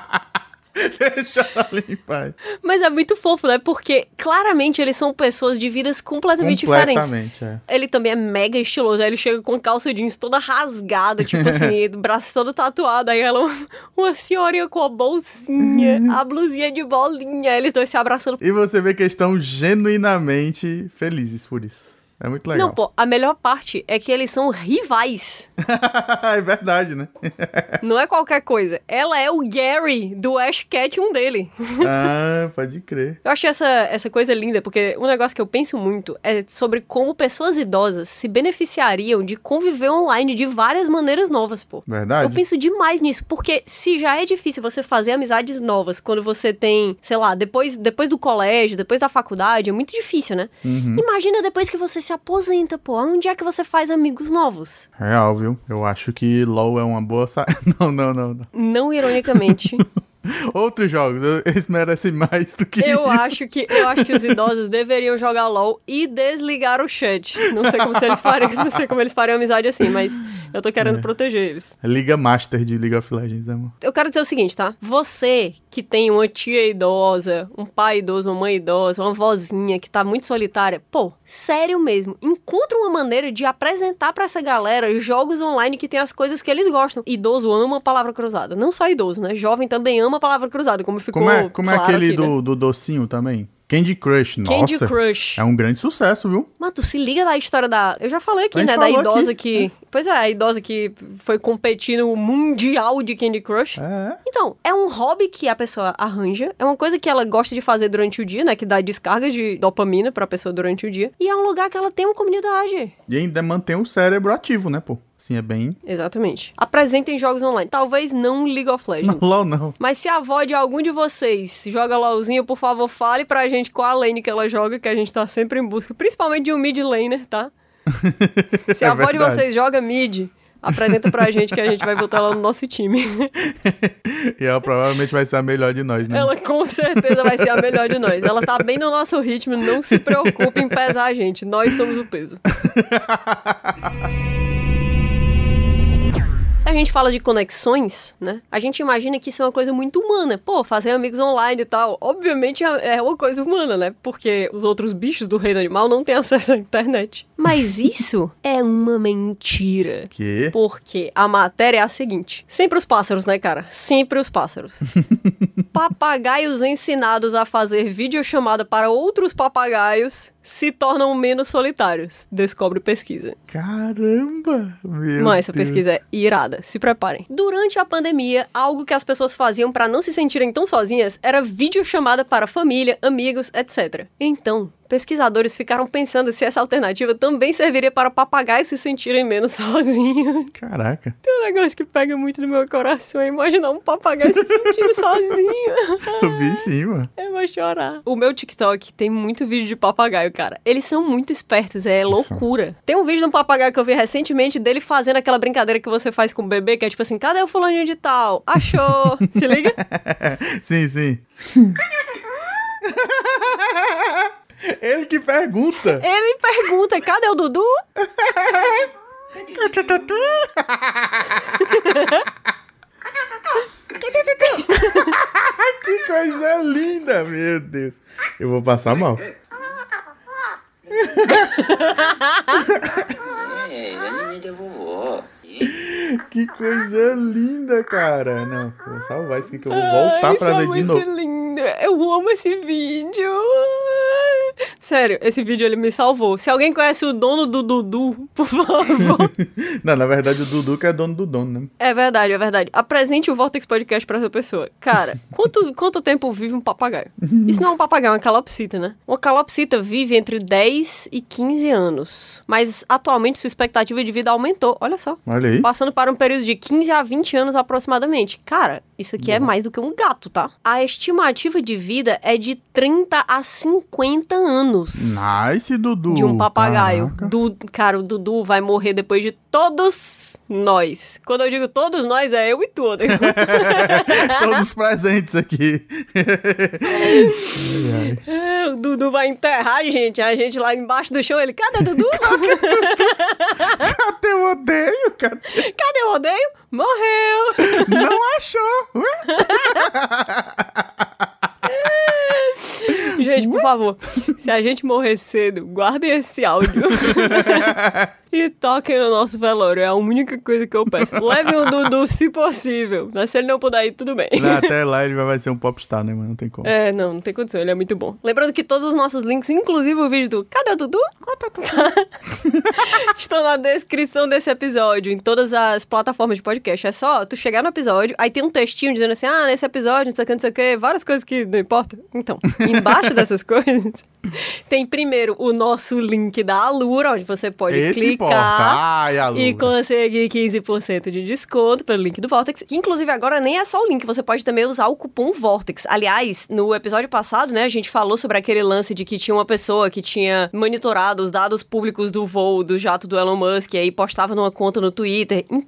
Deixa ela em paz. Mas é muito fofo, né? Porque claramente eles são pessoas de vidas completamente diferentes. Ele também é mega estiloso. Aí ele chega com calça jeans toda rasgada, tipo assim, braço todo tatuado. Aí ela, uma senhorinha com a bolsinha, a blusinha de bolinha. Eles dois se abraçando. E você vê que eles estão genuinamente felizes por isso. É muito legal. Não, pô, a melhor parte é que eles são rivais. É verdade, né? Não é qualquer coisa. Ela é o Gary do Ash Ketchum dele. Pode crer. Eu achei essa coisa linda, porque um negócio que eu penso muito é sobre como pessoas idosas se beneficiariam de conviver online de várias maneiras novas, pô. Verdade. Eu penso demais nisso, porque se já é difícil você fazer amizades novas quando você tem, sei lá, depois do colégio, depois da faculdade, é muito difícil, né? Imagina depois que você se aposenta, pô. Onde é que você faz amigos novos? Real, viu? Eu acho que LoL é uma boa... Não. Não ironicamente, Outros jogos, eles merecem mais do que eu isso. Acho que os idosos deveriam jogar LOL e desligar o chat. Não sei como eles fariam amizade assim, mas eu tô querendo proteger eles. Liga Master de League of Legends, amor. Eu quero dizer o seguinte, tá? Você que tem uma tia idosa, um pai idoso, uma mãe idosa, uma vozinha que tá muito solitária, pô, sério mesmo, encontra uma maneira de apresentar pra essa galera jogos online que tem as coisas que eles gostam. Idoso ama a palavra cruzada. Não só idoso, né? Jovem também ama a palavra cruzada, como ficou claro Como é aquele aqui, né? do docinho também? Candy Crush, nossa. Candy Crush. É um grande sucesso, viu? Mas tu se liga da história da... Eu já falei aqui, né? Da idosa aqui. Pois é, a idosa que foi competir no Mundial de Candy Crush. É. Então, é um hobby que a pessoa arranja. É uma coisa que ela gosta de fazer durante o dia, né? Que dá descargas de dopamina pra pessoa durante o dia. E é um lugar que ela tem uma comunidade. E ainda mantém o cérebro ativo, né, pô? Sim, é bem... Exatamente. Apresentem jogos online. Talvez não League of Legends. Não, LOL não. Mas se a avó de algum de vocês joga LOLzinho, por favor, fale pra gente qual a lane que ela joga, que a gente tá sempre em busca. Principalmente de um mid laner, tá? Se a avó de vocês joga mid, apresenta pra gente que a gente vai botar ela no nosso time. E ela provavelmente vai ser a melhor de nós, né? Ela com certeza vai ser a melhor de nós. Ela tá bem no nosso ritmo, não se preocupe em pesar a gente. Nós somos o peso. Se a gente fala de conexões, né? A gente imagina que isso é uma coisa muito humana. Pô, fazer amigos online e tal. Obviamente é uma coisa humana, né? Porque os outros bichos do reino animal não têm acesso à internet. Mas isso é uma mentira. Quê? Porque a matéria é a seguinte. Sempre os pássaros, né, cara? Sempre os pássaros. Papagaios ensinados a fazer videochamada para outros papagaios se tornam menos solitários. Descobre pesquisa. Caramba! Meu Mas essa Deus. pesquisa é irada. Se preparem. Durante a pandemia, algo que as pessoas faziam para não se sentirem tão sozinhas era videochamada para família, amigos, etc. Então, pesquisadores ficaram pensando se essa alternativa também serviria para papagaios se sentirem menos sozinhos. Caraca. Tem um negócio que pega muito no meu coração, é imaginar um papagaio se sentindo sozinho. O bichinho, mano. Eu vou chorar. O meu TikTok tem muito vídeo de papagaio, cara. Eles são muito espertos, é loucura. Tem um vídeo de um papagaio que eu vi recentemente dele fazendo aquela brincadeira que você faz com o bebê, que é tipo assim, cadê o fulaninho de tal? Achou? Se liga? Sim, sim. Ele que pergunta. Ele pergunta, cadê o Dudu? Que coisa linda, meu Deus. Eu vou passar mal. Que coisa linda, cara. Não, vou salvar isso aqui que eu vou voltar pra ver de novo. Isso é muito lindo. Eu amo esse vídeo. Sério, esse vídeo ele me salvou. Se alguém conhece o dono do Dudu, por favor. Não, na verdade o Dudu que é dono do dono, né? É verdade, é verdade. Apresente o Vortex Podcast pra essa pessoa. Cara, quanto tempo vive um papagaio? Isso não é um papagaio, é uma calopsita, né? Uma calopsita vive entre 10 e 15 anos. Mas atualmente sua expectativa de vida aumentou. Olha só. Olha aí. Passando para um período de 15 a 20 anos aproximadamente. Cara, isso aqui é mais do que um gato, tá? A estimativa de vida é de 30 a 50 anos. Nice, Dudu. De um papagaio. Cara, o Dudu vai morrer depois de todos nós. Quando eu digo todos nós, é eu e tu. Né? Todos os presentes aqui. O Dudu vai enterrar a gente lá embaixo do chão. Ele, cadê o Dudu? Cadê o odeio? Cadê o odeio? Morreu. Não achou. Gente, por favor, se a gente morrer cedo, guardem esse áudio e toquem no nosso velório. É a única coisa que eu peço. Levem o Dudu, se possível. Mas se ele não puder ir, tudo bem. Até lá ele vai ser um popstar, né, mano? Não tem como. Não tem condição. Ele é muito bom. Lembrando que todos os nossos links, inclusive o vídeo do Cadê o Dudu? Estão na descrição desse episódio, em todas as plataformas de podcast. É só tu chegar no episódio, aí tem um textinho dizendo assim, nesse episódio, não sei o que, várias coisas que não importam. Então, embaixo dessas coisas, tem primeiro o nosso link da Alura, onde você pode clicar e conseguir 15% de desconto pelo link do Vortex. Que, inclusive, agora nem é só o link, você pode também usar o cupom Vortex. Aliás, no episódio passado, né, a gente falou sobre aquele lance de que tinha uma pessoa que tinha monitorado os dados públicos do voo do jato do Elon Musk e aí postava numa conta no Twitter. Então,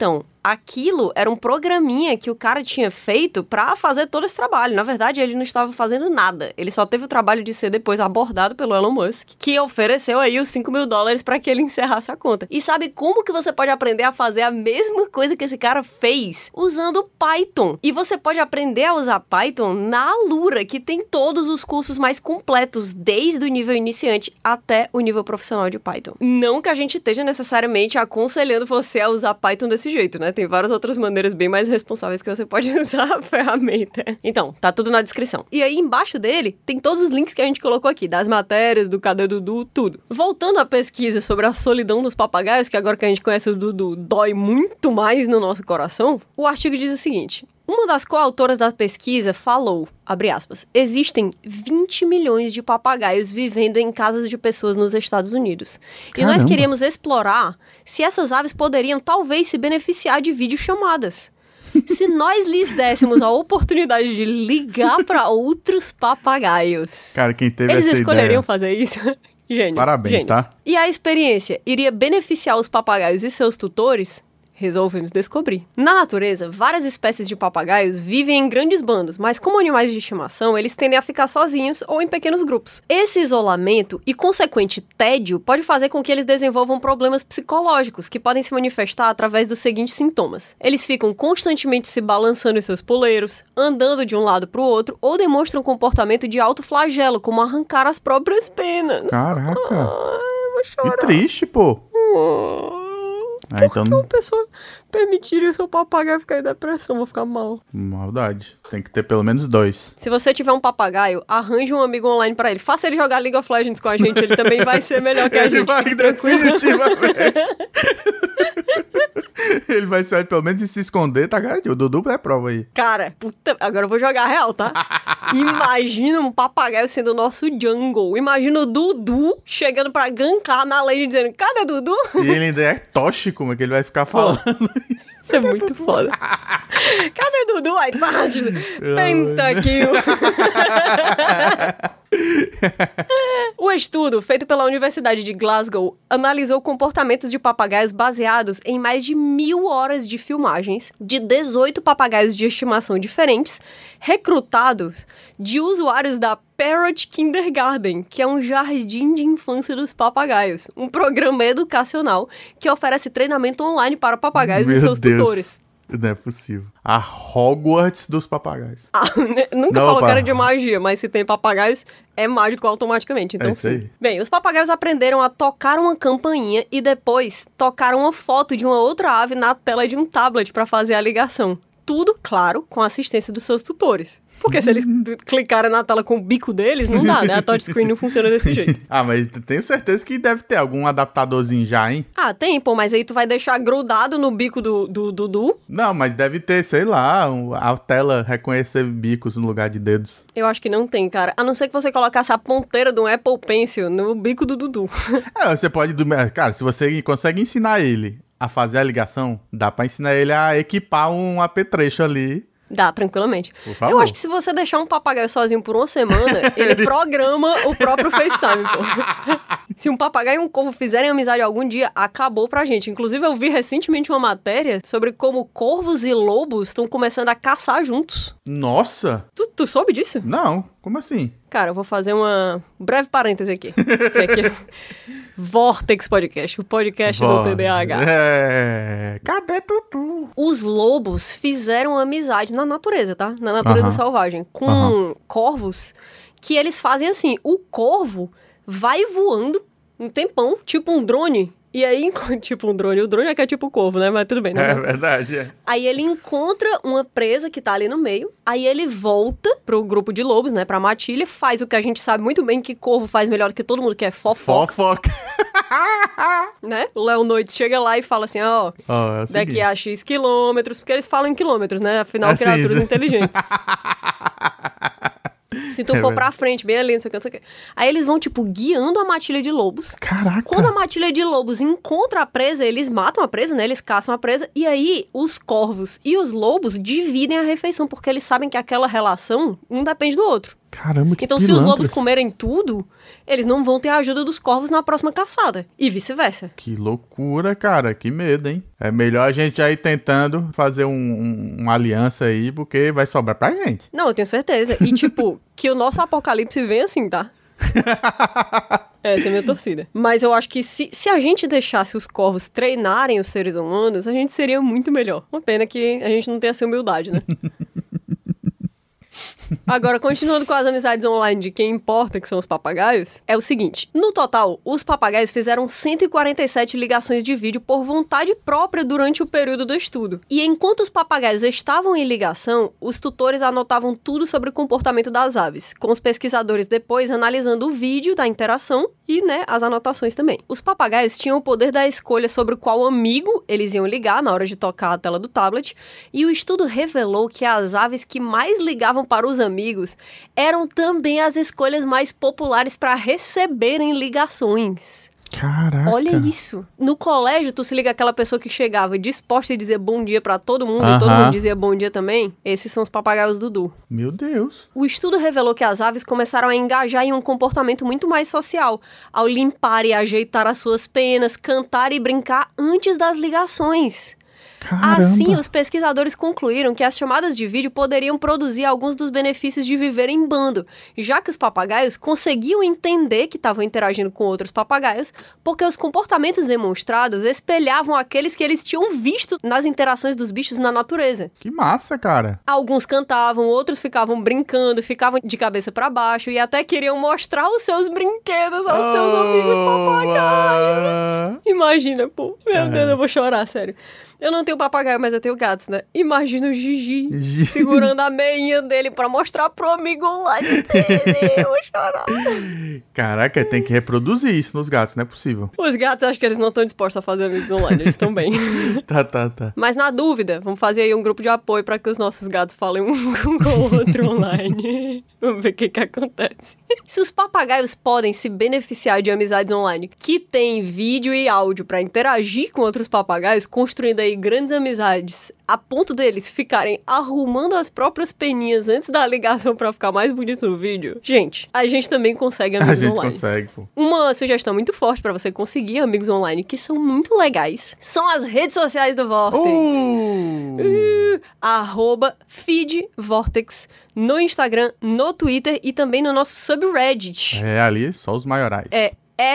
aquilo era um programinha que o cara tinha feito pra fazer todo esse trabalho. Na verdade, ele não estava fazendo nada. Ele só teve o trabalho de ser depois abordado pelo Elon Musk, que ofereceu aí os $5.000 pra que ele encerrasse a conta. E sabe como que você pode aprender a fazer a mesma coisa que esse cara fez? Usando Python. E você pode aprender a usar Python na Alura, que tem todos os cursos mais completos, desde o nível iniciante até o nível profissional de Python. Não que a gente esteja necessariamente aconselhando você a usar Python desse jeito, né? Tem várias outras maneiras bem mais responsáveis que você pode usar a ferramenta. Então, tá tudo na descrição. E aí, embaixo dele, tem todos os links que a gente colocou aqui, das matérias, do Cadê Dudu, tudo. Voltando à pesquisa sobre a solidão dos papagaios, que agora que a gente conhece o Dudu, dói muito mais no nosso coração, o artigo diz o seguinte: uma das coautoras da pesquisa falou, abre aspas, existem 20 milhões de papagaios vivendo em casas de pessoas nos Estados Unidos. Caramba. E nós queríamos explorar se essas aves poderiam talvez se beneficiar de videochamadas. Se nós lhes dessemos a oportunidade de ligar para outros papagaios, cara, quem teve eles essa escolheriam ideia? Fazer isso? Gênios. Parabéns, gênios. tá? E a experiência iria beneficiar os papagaios e seus tutores? Resolvemos descobrir. Na natureza, várias espécies de papagaios vivem em grandes bandos, mas como animais de estimação, eles tendem a ficar sozinhos ou em pequenos grupos. Esse isolamento e consequente tédio pode fazer com que eles desenvolvam problemas psicológicos, que podem se manifestar através dos seguintes sintomas. Eles ficam constantemente se balançando em seus poleiros, andando de um lado para o outro, ou demonstram um comportamento de autoflagelo, como arrancar as próprias penas. Caraca! Eu vou chorar. Que triste, pô! Por que uma pessoa permitiria o seu papagaio ficar em depressão? Vou ficar mal. Maldade. Tem que ter pelo menos 2. Se você tiver um papagaio, arranje um amigo online pra ele. Faça ele jogar League of Legends com a gente. Ele também vai ser melhor que a gente. Ele vai definitivamente. Ele vai sair pelo menos e se esconder, tá garantido. O Dudu é prova aí. Cara, puta, agora eu vou jogar real, tá? Imagina um papagaio sendo o nosso jungle. Imagina o Dudu chegando pra gankar na lane dizendo, cadê Dudu? E ele ainda é tóxico, como é que ele vai ficar falando? Isso é muito foda. Cadê Dudu? Aí, pentakill. O estudo, feito pela Universidade de Glasgow, analisou comportamentos de papagaios baseados em mais de 1.000 horas de filmagens de 18 papagaios de estimação diferentes, recrutados de usuários da Parrot Kindergarten, que é um jardim de infância dos papagaios, um programa educacional que oferece treinamento online para papagaios e seus tutores. Não é possível. A Hogwarts dos papagaios. Nunca falou que era de magia, mas se tem papagaios, é mágico automaticamente. Então, sim. Aí. Bem, os papagaios aprenderam a tocar uma campainha e depois tocaram uma foto de uma outra ave na tela de um tablet para fazer a ligação. Tudo, claro, com a assistência dos seus tutores. Porque se eles clicarem na tela com o bico deles, não dá, né? A touchscreen não funciona desse jeito. Ah, mas tenho certeza que deve ter algum adaptadorzinho já, hein? Ah, tem, pô, mas aí tu vai deixar grudado no bico do Dudu? Não, mas deve ter, sei lá, a tela reconhecer bicos no lugar de dedos. Eu acho que não tem, cara. A não ser que você colocasse a ponteira do Apple Pencil no bico do Dudu. Você pode... Cara, se você consegue ensinar ele a fazer a ligação, dá pra ensinar ele a equipar um apetrecho ali. Dá, tranquilamente. Por favor. Eu acho que se você deixar um papagaio sozinho por uma semana, ele programa o próprio FaceTime, pô. Se um papagaio e um corvo fizerem amizade algum dia, acabou pra gente. Inclusive, eu vi recentemente uma matéria sobre como corvos e lobos estão começando a caçar juntos. Nossa! Tu soube disso? Não, como assim? Cara, eu vou fazer uma breve parêntese aqui. Vortex Podcast, o podcast do TDAH. Cadê Tutu? Os lobos fizeram amizade na natureza, tá? Na natureza selvagem. Com corvos, que eles fazem assim. O corvo vai voando um tempão, tipo um drone. E aí, tipo um drone. O drone é que é tipo um corvo, né? Mas tudo bem, né? É verdade, é. Aí ele encontra uma presa que tá ali no meio. Aí ele volta pro grupo de lobos, né? Pra matilha. Faz o que a gente sabe muito bem que corvo faz melhor do que todo mundo, que é fofoca. Fofoca. Né? O Léo Noite chega lá e fala assim, ó, daqui a X quilômetros, porque eles falam em quilômetros, né? Afinal, criaturas inteligentes. Se tu for pra frente, bem ali, não sei o que. Aí eles vão, tipo, guiando a matilha de lobos. Caraca! Quando a matilha de lobos encontra a presa, eles matam a presa, né? Eles caçam a presa. E aí, os corvos e os lobos dividem a refeição, porque eles sabem que aquela relação, um depende do outro. Caramba, que Então, se os lobos comerem tudo, eles não vão ter a ajuda dos corvos na próxima caçada. E vice-versa. Que loucura, cara. Que medo, hein? É melhor a gente aí tentando fazer uma aliança aí, porque vai sobrar pra gente. Não, eu tenho certeza. E, tipo, que o nosso apocalipse vem assim, tá? Essa é a minha torcida. Mas eu acho que se a gente deixasse os corvos treinarem os seres humanos, a gente seria muito melhor. Uma pena que a gente não tenha essa humildade, né? Agora, continuando com as amizades online de quem importa, que são os papagaios, é o seguinte. No total, os papagaios fizeram 147 ligações de vídeo por vontade própria durante o período do estudo. E enquanto os papagaios estavam em ligação, os tutores anotavam tudo sobre o comportamento das aves, com os pesquisadores depois analisando o vídeo da interação e, as anotações também. Os papagaios tinham o poder da escolha sobre qual amigo eles iam ligar na hora de tocar a tela do tablet, e o estudo revelou que as aves que mais ligavam para os amigos eram também as escolhas mais populares para receberem ligações. Caraca. Olha isso. No colégio, tu se liga aquela pessoa que chegava disposta a dizer bom dia pra todo mundo, e todo mundo dizia bom dia também. Esses são os papagaios Dudu. Meu Deus. O estudo revelou que as aves começaram a engajar em um comportamento muito mais social, ao limpar e ajeitar as suas penas, cantar e brincar antes das ligações. Caramba. Assim, os pesquisadores concluíram que as chamadas de vídeo poderiam produzir alguns dos benefícios de viver em bando, já que os papagaios conseguiam entender que estavam interagindo com outros papagaios, porque os comportamentos demonstrados espelhavam aqueles que eles tinham visto nas interações dos bichos na natureza. Que massa, cara. Alguns cantavam, outros ficavam brincando, ficavam de cabeça para baixo e até queriam mostrar os seus brinquedos aos seus amigos papagaios. Imagina, pô. Meu Deus, eu vou chorar, sério. Eu não tenho papagaio, mas eu tenho gatos, né? Imagina o Gigi segurando a meinha dele pra mostrar pro amigo online dele. Eu vou chorar. Caraca, tem que reproduzir isso nos gatos, não é possível. Os gatos, acho que eles não estão dispostos a fazer amigos online, eles estão bem. Tá. Mas na dúvida, vamos fazer aí um grupo de apoio pra que os nossos gatos falem um com o outro online. Vamos ver o que acontece. Se os papagaios podem se beneficiar de amizades online que têm vídeo e áudio pra interagir com outros papagaios, construindo aí grandes amizades, a ponto deles ficarem arrumando as próprias peninhas antes da ligação pra ficar mais bonito no vídeo. Gente, a gente também consegue amigos online. A gente consegue, pô. Uma sugestão muito forte pra você conseguir amigos online, que são muito legais, são as redes sociais do Vortex. @feedvortex no Instagram, no Twitter e também no nosso subreddit. É ali, só os maiorais. É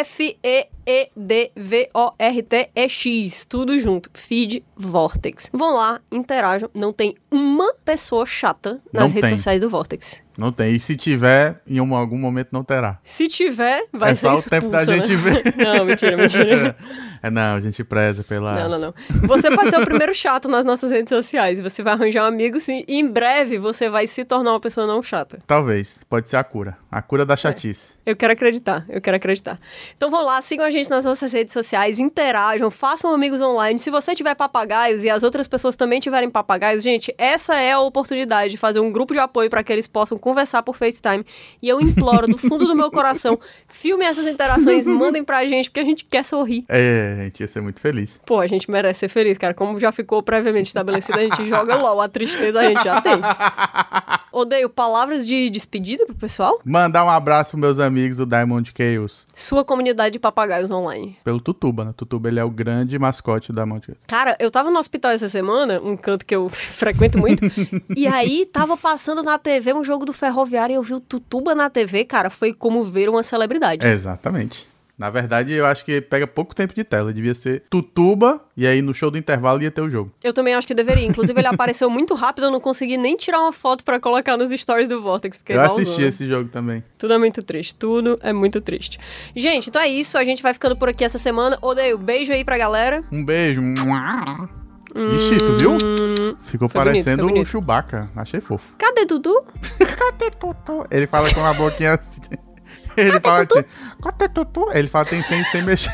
FEEDVORTEX, tudo junto, Feed Vortex. Vão lá, interajam, não tem uma pessoa chata nas redes sociais do Vortex. Não tem, e se tiver, em algum momento não terá. Se tiver, vai ser expulso, só o tempo da gente ver. Não, mentira. Não, a gente preza pela... Não. Você pode ser o primeiro chato nas nossas redes sociais, você vai arranjar um amigo, sim, e em breve você vai se tornar uma pessoa não chata. Talvez, pode ser a cura da chatice. Eu quero acreditar. Então vão lá, sigam a gente nas nossas redes sociais, interajam, façam amigos online. Se você tiver papagaios e as outras pessoas também tiverem papagaios, gente, essa é a oportunidade de fazer um grupo de apoio para que eles possam conversar por FaceTime. E eu imploro do fundo do meu coração, filmem essas interações, mandem pra gente, porque a gente quer sorrir. A gente ia ser muito feliz. Pô, a gente merece ser feliz, cara. Como já ficou previamente estabelecido, a gente joga LOL. A tristeza a gente já tem. Odeio, palavras de despedida pro pessoal? Mandar um abraço pros meus amigos do Diamond Chaos. Sua comunidade de papagaios online. Pelo Tutuba, né? Tutuba, ele é o grande mascote da Diamond Chaos. Cara, eu tava no hospital essa semana, um canto que eu frequento muito, e aí tava passando na TV um jogo do Ferroviário e eu vi o Tutuba na TV, cara, foi como ver uma celebridade. Exatamente. Na verdade, eu acho que pega pouco tempo de tela. Devia ser Tutuba, e aí no show do intervalo ia ter o jogo. Eu também acho que deveria. Inclusive, ele apareceu muito rápido, eu não consegui nem tirar uma foto pra colocar nos stories do Vortex. Porque eu assisti esse jogo também. Tudo é muito triste. Gente, então é isso. A gente vai ficando por aqui essa semana. Odeio, beijo aí pra galera. Um beijo. Ixi, tu viu? Ficou parecendo o Chewbacca. Achei fofo. Cadê Dudu? Cadê Dudu? Ele fala com a boquinha assim. Ele fala assim, cadê Dudu? Ele fala tem sem mexer.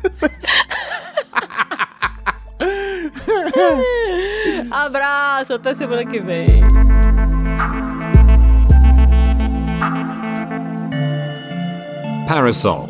Abraço, até semana que vem. Parasol